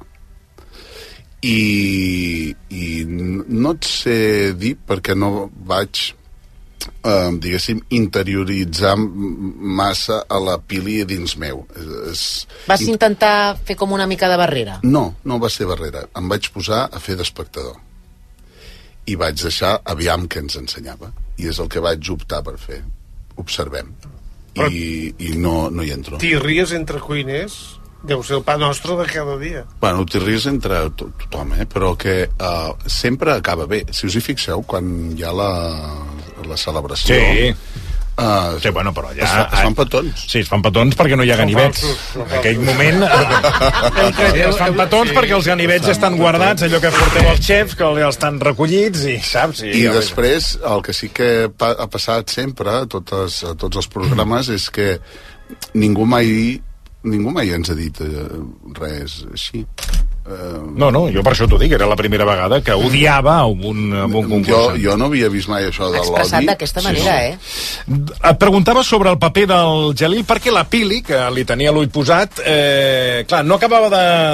Speaker 2: I no et sé dir perquè no vaig, diguéssim, interioritzar massa a la Pili dins meu.
Speaker 5: Vas intentar fer com una mica de barrera?
Speaker 2: No va ser barrera. Em vaig posar a fer d'espectador. I vaig deixar aviam què ens ensenyava. I és el que vaig optar per fer. Observem. I no hi entro.
Speaker 17: T'hi ries entre cuiners? Deu ser el pa nostre de cada dia.
Speaker 2: Bueno, t'hi ries entre tothom, però que sempre acaba bé. Si us hi fixeu, quan hi ha la celebració...
Speaker 4: Sí, bueno, però ja...
Speaker 2: Es fan petons.
Speaker 4: Sí, es fan petons perquè no hi ha ganivets. En aquell moment... Es fan petons perquè els ganivets estan guardats, allò que porteu els xefs, que els estan recollits, i saps?
Speaker 2: I després, el que sí que ha passat sempre a tots els programes és que ningú mai ens ha dit res així.
Speaker 4: No, jo per això t'ho dic, era la primera vegada que odiava un concursant.
Speaker 2: Jo no havia vist mai això de l'odi.
Speaker 5: Expressat d'aquesta manera,
Speaker 4: Et preguntava sobre el paper del Jalil, perquè la Pili, que li tenia l'ull posat, clar, no acabava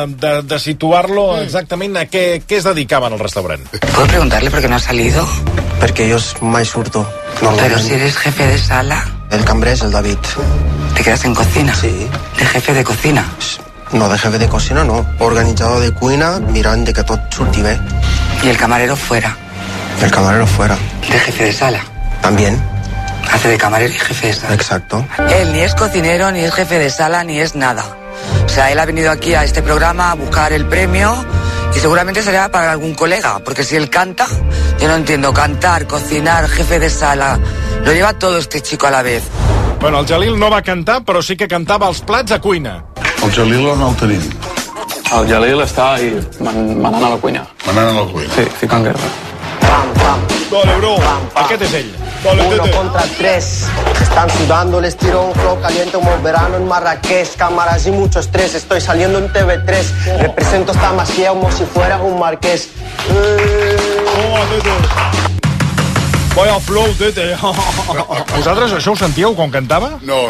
Speaker 4: de situar-lo exactament a què es dedicava en el restaurant.
Speaker 10: ¿Puedo preguntarle por qué no ha salido?
Speaker 14: Perquè jo mai surto.
Speaker 10: Pero si eres jefe de sala...
Speaker 14: El cambrer és el David.
Speaker 10: ¿Te quedas en cocina?
Speaker 14: Sí.
Speaker 10: ¿De jefe de cocina?
Speaker 14: No, de jefe de cocina no. Organitzador de cuina, mirant de que tot surti bé.
Speaker 10: ¿Y el camarero fuera?
Speaker 14: El camarero fuera.
Speaker 10: ¿De jefe de sala?
Speaker 14: También.
Speaker 10: Hace de camarero y jefe de sala.
Speaker 14: Exacto.
Speaker 10: Él ni es cocinero, ni es jefe de sala, ni es nada. O sea, él ha venido aquí a este programa a buscar el premio y seguramente será para algún colega, porque si él canta, yo no entiendo, cantar, cocinar, jefe de sala, lo lleva todo este chico a la vez.
Speaker 4: Bueno, el Jalil no va cantar, però sí que cantava els plats a cuina.
Speaker 2: El Jalil on el tenim?
Speaker 13: El Jalil està ahí, manant a la cuina.
Speaker 2: Manant a la cuina.
Speaker 13: Sí, ficant guerra.
Speaker 4: Dale, bro. Aquest és ell. Dale,
Speaker 14: Uno contra tres. Están sudando, les tiro un flow caliente como verano en Marrakech. Cámaras y mucho estrés. Estoy saliendo en TV3. Represento esta masía como si fuera un marqués.
Speaker 4: Vaya flow, tete. Vosaltres això ho sentíeu quan cantava?
Speaker 2: No.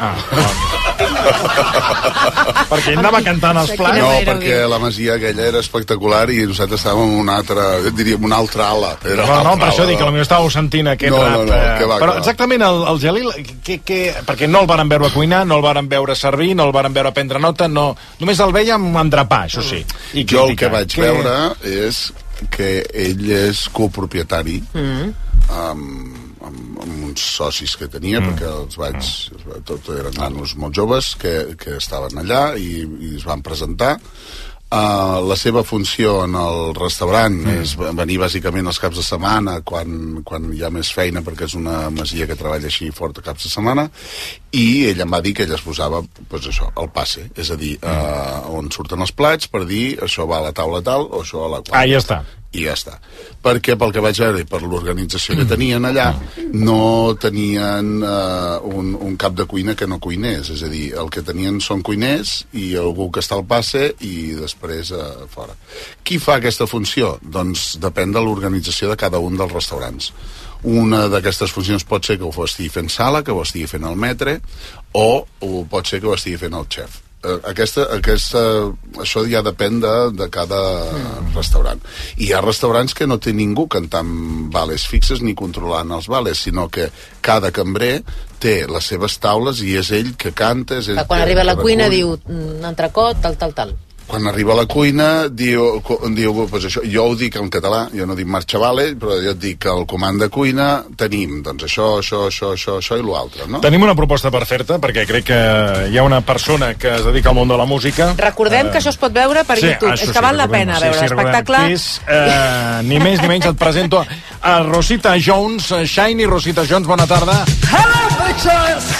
Speaker 4: Perquè ell anava cantant els plats?
Speaker 2: No, perquè la masia aquella era espectacular i nosaltres estàvem en una altra, diríem, una altra ala.
Speaker 4: No, per això dic que potser estàveu sentint aquest rap.
Speaker 2: Que va,
Speaker 4: però exactament el Jalil, perquè no el varen veure cuinar, no el varen veure servir, no el varen veure prendre nota, no, només el vèiem endrapar, això sí.
Speaker 2: Jo el que vaig veure és que ell és copropietari amb uns socis que tenia, perquè els vaig... Tot eren nanos molt joves que estaven allà i es van presentar. La seva funció en el restaurant és venir bàsicament els caps de setmana quan hi ha més feina, perquè és una masia que treballa així fort a caps de setmana, i ell em va dir que ell es posava això, el passe, és a dir, on surten els plats per dir això va a la taula tal o això a la qual.
Speaker 4: Ja està.
Speaker 2: I ja està. Perquè pel que vaig veure i per l'organització que tenien allà, no tenien un cap de cuina que no cuinés, és a dir, el que tenien són cuiners i algú que està al passe i després fora. Qui fa aquesta funció? Doncs depèn de l'organització de cada un dels restaurants. Una d'aquestes funcions pot ser que ho estigui fent sala, que ho estigui fent el maître, o pot ser que ho estigui fent el xef. Això ja depèn de cada restaurant. I hi ha restaurants que no té ningú cantant vales fixes ni controlant els vales, sinó que cada cambrer té les seves taules i és ell que canta, és ell
Speaker 5: quan arriba a la cuina diu entrecot, tal.
Speaker 2: Quan arriba a la cuina diu pues això, jo ho dic en català, jo no dic marxa vale, però jo et dic que al comand de cuina tenim doncs això i l'altre, no?
Speaker 4: Tenim una proposta per fer-te, perquè crec que hi ha una persona que es dedica al món de la música.
Speaker 5: Recordem que això es pot veure per YouTube, és que val la pena veure l'espectacle.
Speaker 4: Ni més ni menys et presento a Rosita Jones, Shiny Rosita Jones, bona tarda.
Speaker 18: Hello, bitches!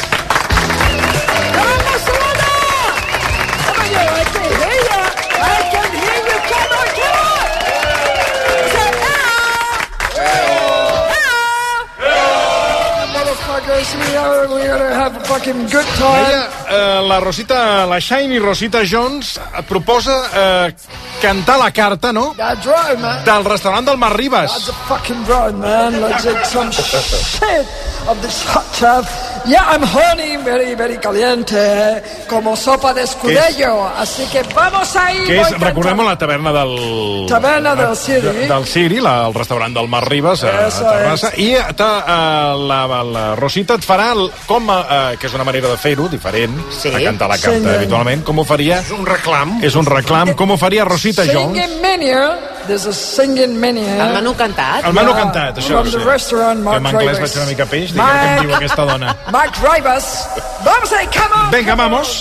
Speaker 18: We're gonna have a fucking good time.
Speaker 4: La Shiny Rosita Jones et proposa cantar la carta, no?
Speaker 18: That's right, man.
Speaker 4: Del restaurant del Mar Ribas.
Speaker 18: That's a fucking right, man. Let's get some shit of this hot chef. Yeah, I'm horny, very, very caliente, como sopa de escudero. Así que vamos a ir.
Speaker 4: Que és, recordem, la taverna del...
Speaker 18: Taverna del Siri.
Speaker 4: Del Siri, el restaurant del Mar Ribas, a Terrassa. I la Rosita et farà, que és una manera de fer-ho, diferent, a cantar la carta habitualment. Com ho faria?
Speaker 17: És un reclam.
Speaker 4: És un reclam. Com ho faria Rosita Jones?
Speaker 18: Singing menu. There's a singing menu.
Speaker 5: El menú cantat.
Speaker 4: El menú cantat, això.
Speaker 18: From the restaurant, Mark
Speaker 4: Ribas. Que en anglès vaig una mica peix, diguem que em diu aquesta dona.
Speaker 18: Mark Ribas. Vamos ahí, come on.
Speaker 4: Venga, vamos.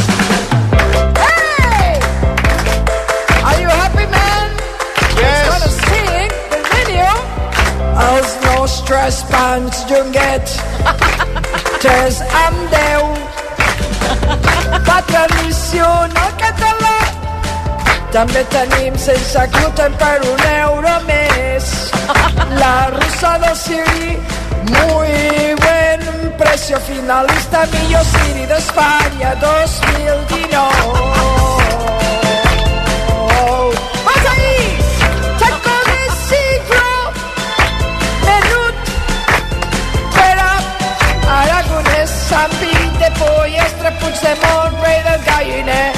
Speaker 18: Hey! Are you happy, man?
Speaker 4: Yes.
Speaker 18: Gonna sing the menu. Els nostres pans Junguet. 3 amb 10. La tradició no català. També tenim sense gluten per €1 més. La russa del Siri, muy buen precio, finalista millor Siri d'Espanya 2019. Vas ahí, taco de siglo, menut, pera, aragonès, sampi de polles, Puigdemont, rei del galliner.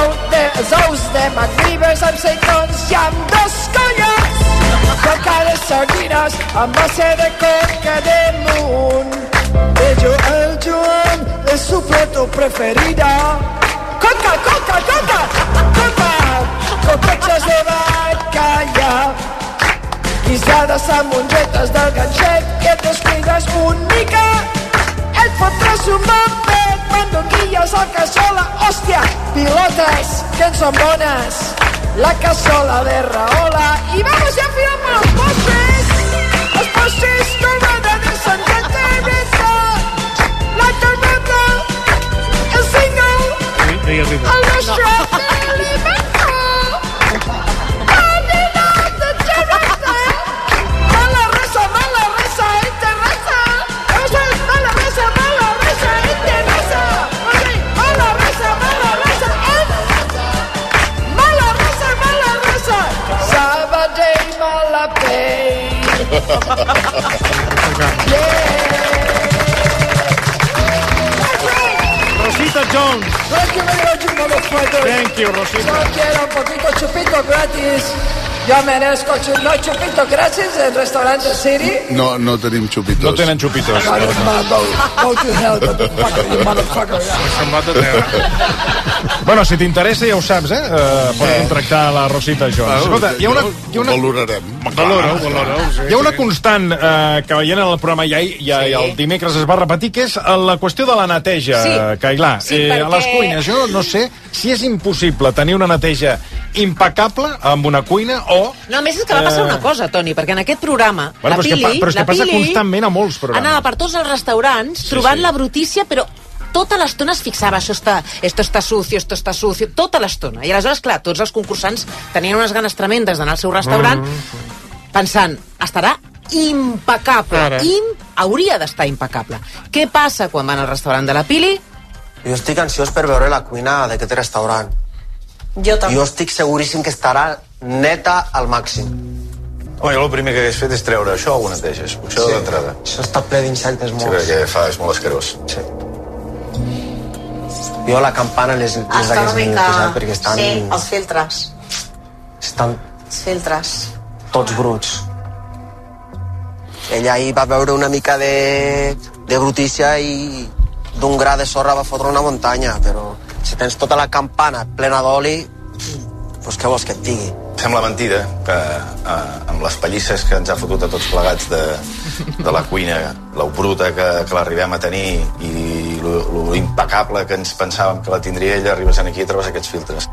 Speaker 18: Els ous de McRivers amb seitons i amb 2 collons. De cada sardinas amb base de coca de munt. Ello el Joan es su plato preferida. Coca, coca, coca, coca, cocotxes de bacallà, guisades amb mongetes del ganxet, que et descuides un mica, et fotràs un mapet quan guilles a cassola. Hòstia, pilotes, que en són bones, la cassola de raola. I vamos ya firmar los postres, tornada de Santa Teresa, la tornada, el single, el nostre alimento, Vanilla de Teresa, mala resa, interesa, mala resa, interesa, mala resa, Sabadell, Malapell.
Speaker 4: Rosita Jones.
Speaker 18: Thank you very much, motherfucker.
Speaker 4: Thank you, Rosita.
Speaker 18: Yo quiero un poquito chupito gratis. Yo merezco chupito gratis en restaurante City.
Speaker 2: No tenim xupitos.
Speaker 4: No tenen xupitos.
Speaker 18: Go to hell, you motherfucker.
Speaker 4: Bueno, si t'interessa ja ho saps, pots contractar la Rosita Jones. Escolta, hi ha una...
Speaker 2: Valorarem.
Speaker 4: Sí. Hi ha una constant que veient en el programa i el dimecres es va repetir, que és la qüestió de la neteja, Cailà. A les cuines, jo no sé si és impossible tenir una neteja impecable amb una cuina o...
Speaker 5: No, a més és que va passar una cosa, Toni, perquè en aquest programa
Speaker 4: la Pili... Però és que passa constantment a molts programes.
Speaker 5: Anava per tots els restaurants trobant la brutícia, però tota l'estona es fixava, esto está sucio, tota l'estona. I aleshores, clar, tots els concursants tenien unes ganes tremendes d'anar al seu restaurant pensant, estarà impecable. Hauria d'estar impecable. Què passa quan van al restaurant de la Pili?
Speaker 14: Jo estic ansiós per veure la cuina d'aquest restaurant.
Speaker 5: Jo també.
Speaker 14: Jo estic seguríssim que estarà neta al màxim.
Speaker 19: Home, jo el primer que hagués fet és treure això o ho neteges? Això d'entrada.
Speaker 14: Això està ple d'insectes molts.
Speaker 19: Sí, perquè és molt asquerós.
Speaker 14: Sí. Jo la campana les hagués posat perquè estan...
Speaker 5: Sí, els filtres.
Speaker 14: Estan...
Speaker 5: Filtres.
Speaker 14: Tots bruts. Ella ahir va veure una mica de brutícia i d'un gra de sorra va fotre una muntanya, però si tens tota la campana plena d'oli, doncs què vols que et digui?
Speaker 19: Sembla mentida que amb les pallisses que ens ha fotut a tots plegats de la cuina, lo bruta que l'arribem a tenir i lo impecable que ens pensàvem que la tindria ella, arribes aquí i trobes aquests filtres.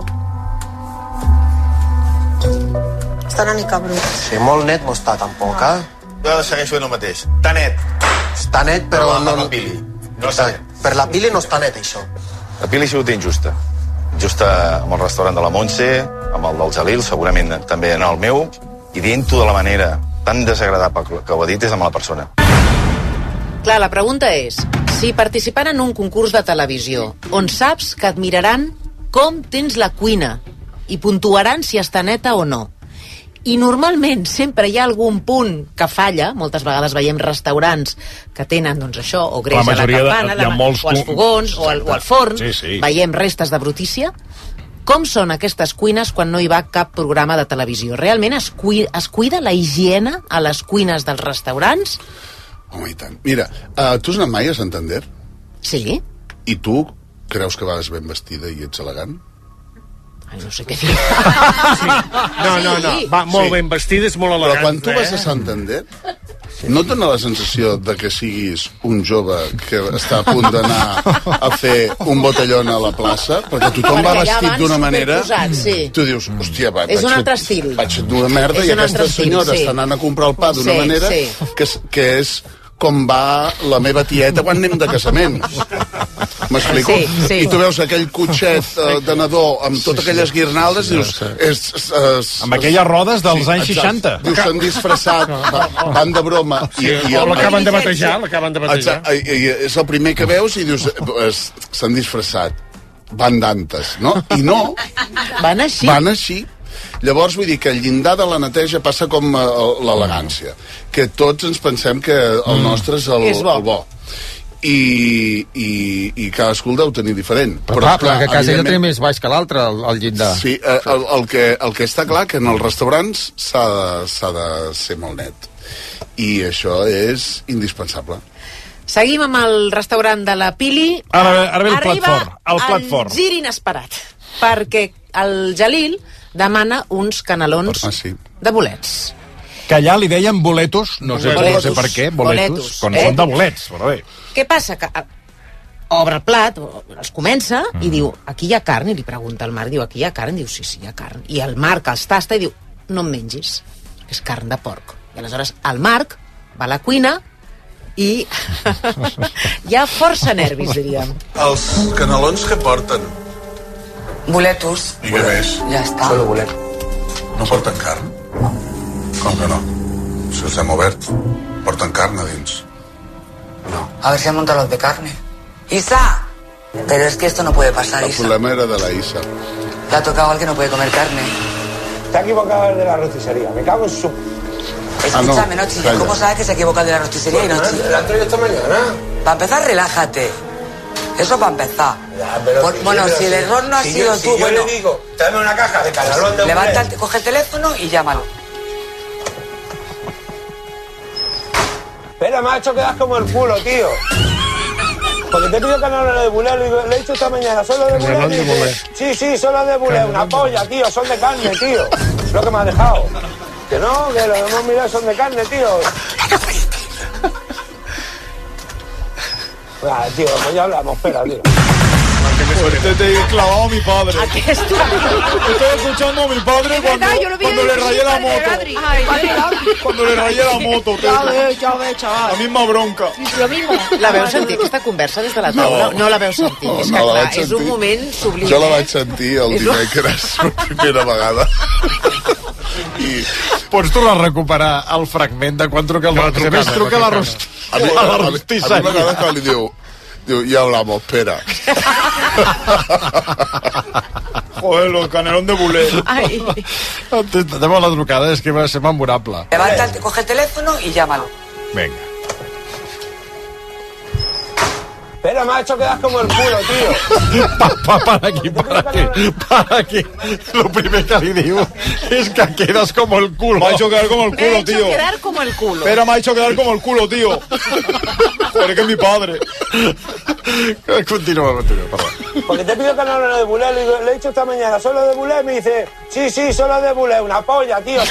Speaker 5: Està una mica brut.
Speaker 14: Sí, molt net no està tampoc,
Speaker 19: Jo segueixo fent el mateix. Està net.
Speaker 14: Està net, però no...
Speaker 19: La Pili. No està net.
Speaker 14: Per la Pili no està net, això.
Speaker 19: La Pili ha sigut injusta. Justa amb el restaurant de la Montse, amb el del Jalil, segurament també en el meu, i dient-ho de la manera tan desagradable que ho ha dit és amb la persona.
Speaker 5: Clar, la pregunta és, si participant en un concurs de televisió, on saps que et miraran com tens la cuina i puntuaran si està neta o no, i normalment sempre hi ha algun punt que falla, moltes vegades veiem restaurants que tenen, doncs això, o greix a la campana, o els fogons, o al forn, veiem restes de brutícia. Com són aquestes cuines quan no hi va cap programa de televisió? Realment es cuida la higiene a les cuines dels restaurants?
Speaker 2: Home, i tant. Mira, tu has anat mai a Santander?
Speaker 5: Sí.
Speaker 2: I tu creus que vas ben vestida i ets elegant?
Speaker 5: Ai, no sé què dir.
Speaker 17: No. Va molt ben vestida, és molt elegant.
Speaker 2: Però quan tu vas a Santander, no et dona la sensació de que siguis un jove que està a punt d'anar a fer un botellón a la plaça? Perquè tothom va vestit d'una manera... Tu dius, hòstia,
Speaker 5: és un altre estil.
Speaker 2: Vaig fet d'una merda i aquesta senyora està anant a comprar el pa d'una manera que és com va la meva tieta quan anem de casament. M'explico?
Speaker 5: Sí.
Speaker 2: I tu veus aquell cotxet de nadó amb totes aquelles guirnaldes i dius...
Speaker 4: amb aquelles rodes dels anys 60.
Speaker 2: Dius, s'han disfressat, van de broma.
Speaker 17: O l'acaben de batejar,
Speaker 2: I és el primer que veus i dius, s'han disfressat. Van d'antes, no? I no.
Speaker 5: Van
Speaker 2: així. Llavors, vull dir que el llindar de la neteja passa com l'elegància, que tots ens pensem que el nostre és el bo. i cadascú el deu tenir diferent.
Speaker 11: Però clar, que a casa ella té més baix que l'altre, el llindar.
Speaker 2: Sí, el que està clar que en els restaurants s'ha de ser molt net. I això és indispensable.
Speaker 5: Seguim amb el restaurant de la Pili.
Speaker 4: Ara ve el plat fort. El
Speaker 5: fort. Gir inesperat, perquè el Jalil demana uns canelons de bolets.
Speaker 4: Que allà li deien boletos, no sé per què, boletos, quan són de bolets, però bé.
Speaker 5: Què passa? Que obre el plat, els comença i diu, aquí hi ha carn, i li pregunta al Marc, diu, aquí hi ha carn? Diu, sí, hi ha carn. I el Marc els tasta i diu, no em mengis, és carn de porc. I aleshores el Marc va a la cuina i hi ha força nervis, diríem.
Speaker 2: Els canelons que porten?
Speaker 10: Boletos.
Speaker 2: I què més?
Speaker 10: Ja està.
Speaker 2: Solo bolet. No porten carn? No. Com que no? Si els hem obert, porten carn a dins.
Speaker 10: No. A ver si han montado los de carne. ¡Isa! Pero es que esto no puede pasar, Isa.
Speaker 2: El problema era de la Isa.
Speaker 10: Le ha tocado al que no puede comer carne.
Speaker 14: Te ha equivocado el de la rosticería. Me cago en su...
Speaker 10: Escúchame, no chilles. ¿Cómo sabes que se ha equivocado de la rosticería y no chilles?
Speaker 14: La han traído esta mañana.
Speaker 10: Para empezar, relájate. Eso para empezar. Bueno, si el error no ha sido tú,
Speaker 14: yo le digo, tráeme una caja de canelón de
Speaker 10: levanta, coge el teléfono y llámalo.
Speaker 14: Espera, macho, quedas como el culo, tío. Porque te pido canelón de bulé, le he dicho esta mañana, solo de bulé. Sí, solo de bulé, una polla, tío, son de carne, tío. Lo que me ha dejado. Que no, que lo hemos mirado son de carne, tío. Tío, pues ya hablamos, espera, tío.
Speaker 4: Te he clavado a mi padre. Estoy escuchando a mi padre cuando le rayé la moto. Cuando le rayé la moto.
Speaker 1: Ja ve, xaval.
Speaker 4: La misma bronca.
Speaker 5: Lo mismo. La veu sentir, aquesta conversa des de la taula? No la veu sentir. És que clar, és un moment sublim.
Speaker 2: Jo la vaig sentir el dimecres per primera vegada.
Speaker 4: Pots tornar a recuperar el fragment de quan truca el Marc? A més, truca a la rostisseria.
Speaker 2: A mi m'agrada quan li diu, ya hablamos, espera.
Speaker 4: Joder, el canelón de bulé. Anem a la trucada, és que va ser memorable.
Speaker 10: Levanta, coge el teléfono y llámalo.
Speaker 4: Venga.
Speaker 14: Espera, macho, quedas como el culo, tío.
Speaker 4: Para aquí. Lo primer que li diu és que quedas como el culo. M'ha hecho quedar como el culo, tío.
Speaker 5: M'ha hecho quedar como el culo.
Speaker 4: Espera, m'ha hecho quedar como el culo, tío. Joder, que es mi padre. Continúa, perdón.
Speaker 14: Porque te pido canelón de bulé, le he dicho esta mañana, solo de bulé, me dice, sí, solo de bulé, una polla, tío.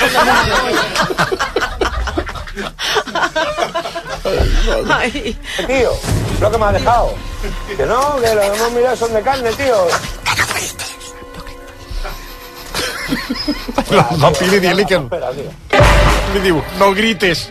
Speaker 14: Tío, lo que me ha dejado. Que no, que lo hemos mirado son de carne, tío.
Speaker 4: La Pili diu-li que... Li diu, no grites.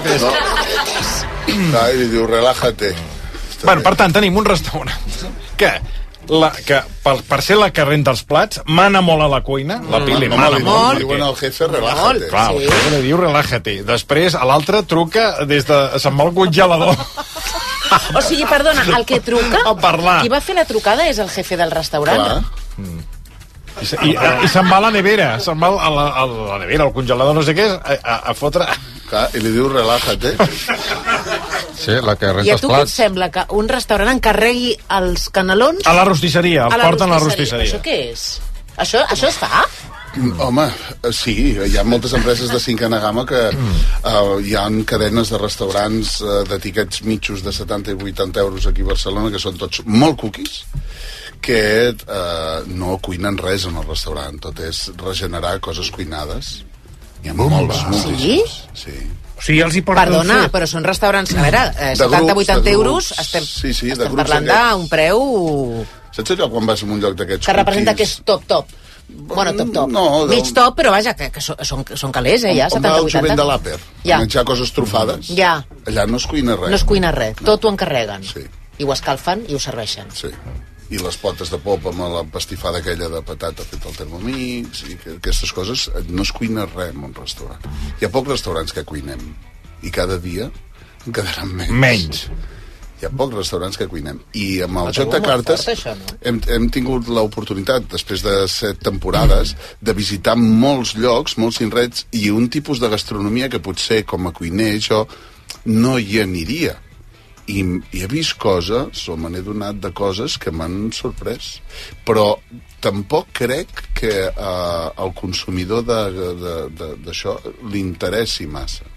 Speaker 2: I li diu, relájate.
Speaker 4: Bueno, per tant, tenim un restaurant que per ser la que renta els plats mana molt a la cuina, la Pili mana molt.
Speaker 2: Diuen al jefe, relájate.
Speaker 4: Clar, el jefe li diu, relájate. Després, l'altre truca des de... Se'n va al congelador.
Speaker 5: O sigui, perdona, el que truca...
Speaker 4: A parlar.
Speaker 5: Qui va fer la trucada és el jefe del restaurant.
Speaker 2: Clar.
Speaker 4: I se'n va a la nevera, se'n va a la nevera, al congelador, no sé què és, a fotre...
Speaker 2: Clar, i li diu, relájate.
Speaker 11: Sí, la que renta
Speaker 5: I a
Speaker 11: els
Speaker 5: tu què et
Speaker 11: plats.
Speaker 5: sembla que un restaurant encarregui els canelons?
Speaker 4: A la rostisseria, els porten a la rostisseria.
Speaker 5: Això què és? Això es fa?
Speaker 2: Home, sí, hi ha moltes empreses de cinquena gamma que hi ha cadenes de restaurants d'etiquets mitjos de 70 i 80 euros aquí a Barcelona, que són tots molt cookies, que no cuinen res en el restaurant, tot és regenerar coses cuinades. Hi ha moltíssims. Sí?
Speaker 5: O sigui, els hi porten Perdona, però són restaurants, a veure, 70-80 euros, estem parlant d'un preu...
Speaker 2: Saps allò quan vas a un lloc d'aquests
Speaker 5: que representa que és top? Bueno, top. Mig top, però vaja, que són calés, ja, 70-80.
Speaker 2: On va el jovent de l'Àper, menjar coses trufades, allà no es cuina res.
Speaker 5: No es cuina res, tot ho encarreguen. I ho escalfen i ho serveixen.
Speaker 2: Sí. I les potes de pop amb la pastifada aquella de patata feta al Thermomix, i aquestes coses, no es cuina res en un restaurant. Hi ha pocs restaurants que cuinem, i cada dia en quedaran menys. Hi ha pocs restaurants que cuinem. I amb el joc de cartes hem tingut l'oportunitat, després de 7 temporades, de visitar molts llocs, molts indrets, i un tipus de gastronomia que potser com a cuiner jo no hi aniria. i he vist coses, o me n'he donat de coses que m'han sorprès, però tampoc crec que al consumidor d'això li interessi massa.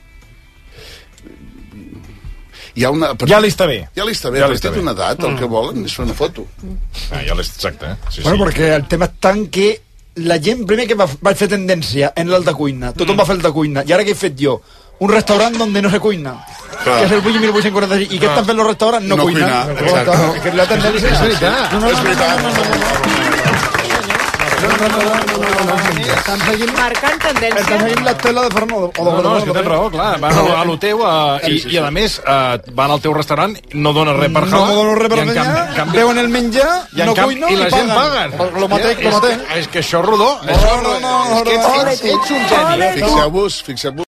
Speaker 4: Ja li està bé.
Speaker 2: Ja li està bé, perquè té una edat, el que volen és fer una foto.
Speaker 4: Exacte, sí.
Speaker 15: Bueno, perquè el tema és tant que la gent, primer que va fer tendència en l'alta cuina, tothom va fer l'alta cuina, i ara què he fet jo? Un restaurant donde no se cuina, que és el Bulli 1846, i què estan fent els restaurants? No cuina. Que la tendència és veritat. És veritat.
Speaker 5: Estan marcant tendència.
Speaker 15: Estan seguint l'estela de Fernando.
Speaker 4: No, és que tens raó, clar. Van a lo teu i a més van al teu restaurant, no dona res per
Speaker 15: jalar. No dona res per menjar, veuen el menjar, no cuina
Speaker 4: i la gent paguen.
Speaker 15: Lo mateix.
Speaker 4: És que això és rodó.
Speaker 2: Fixeu-vos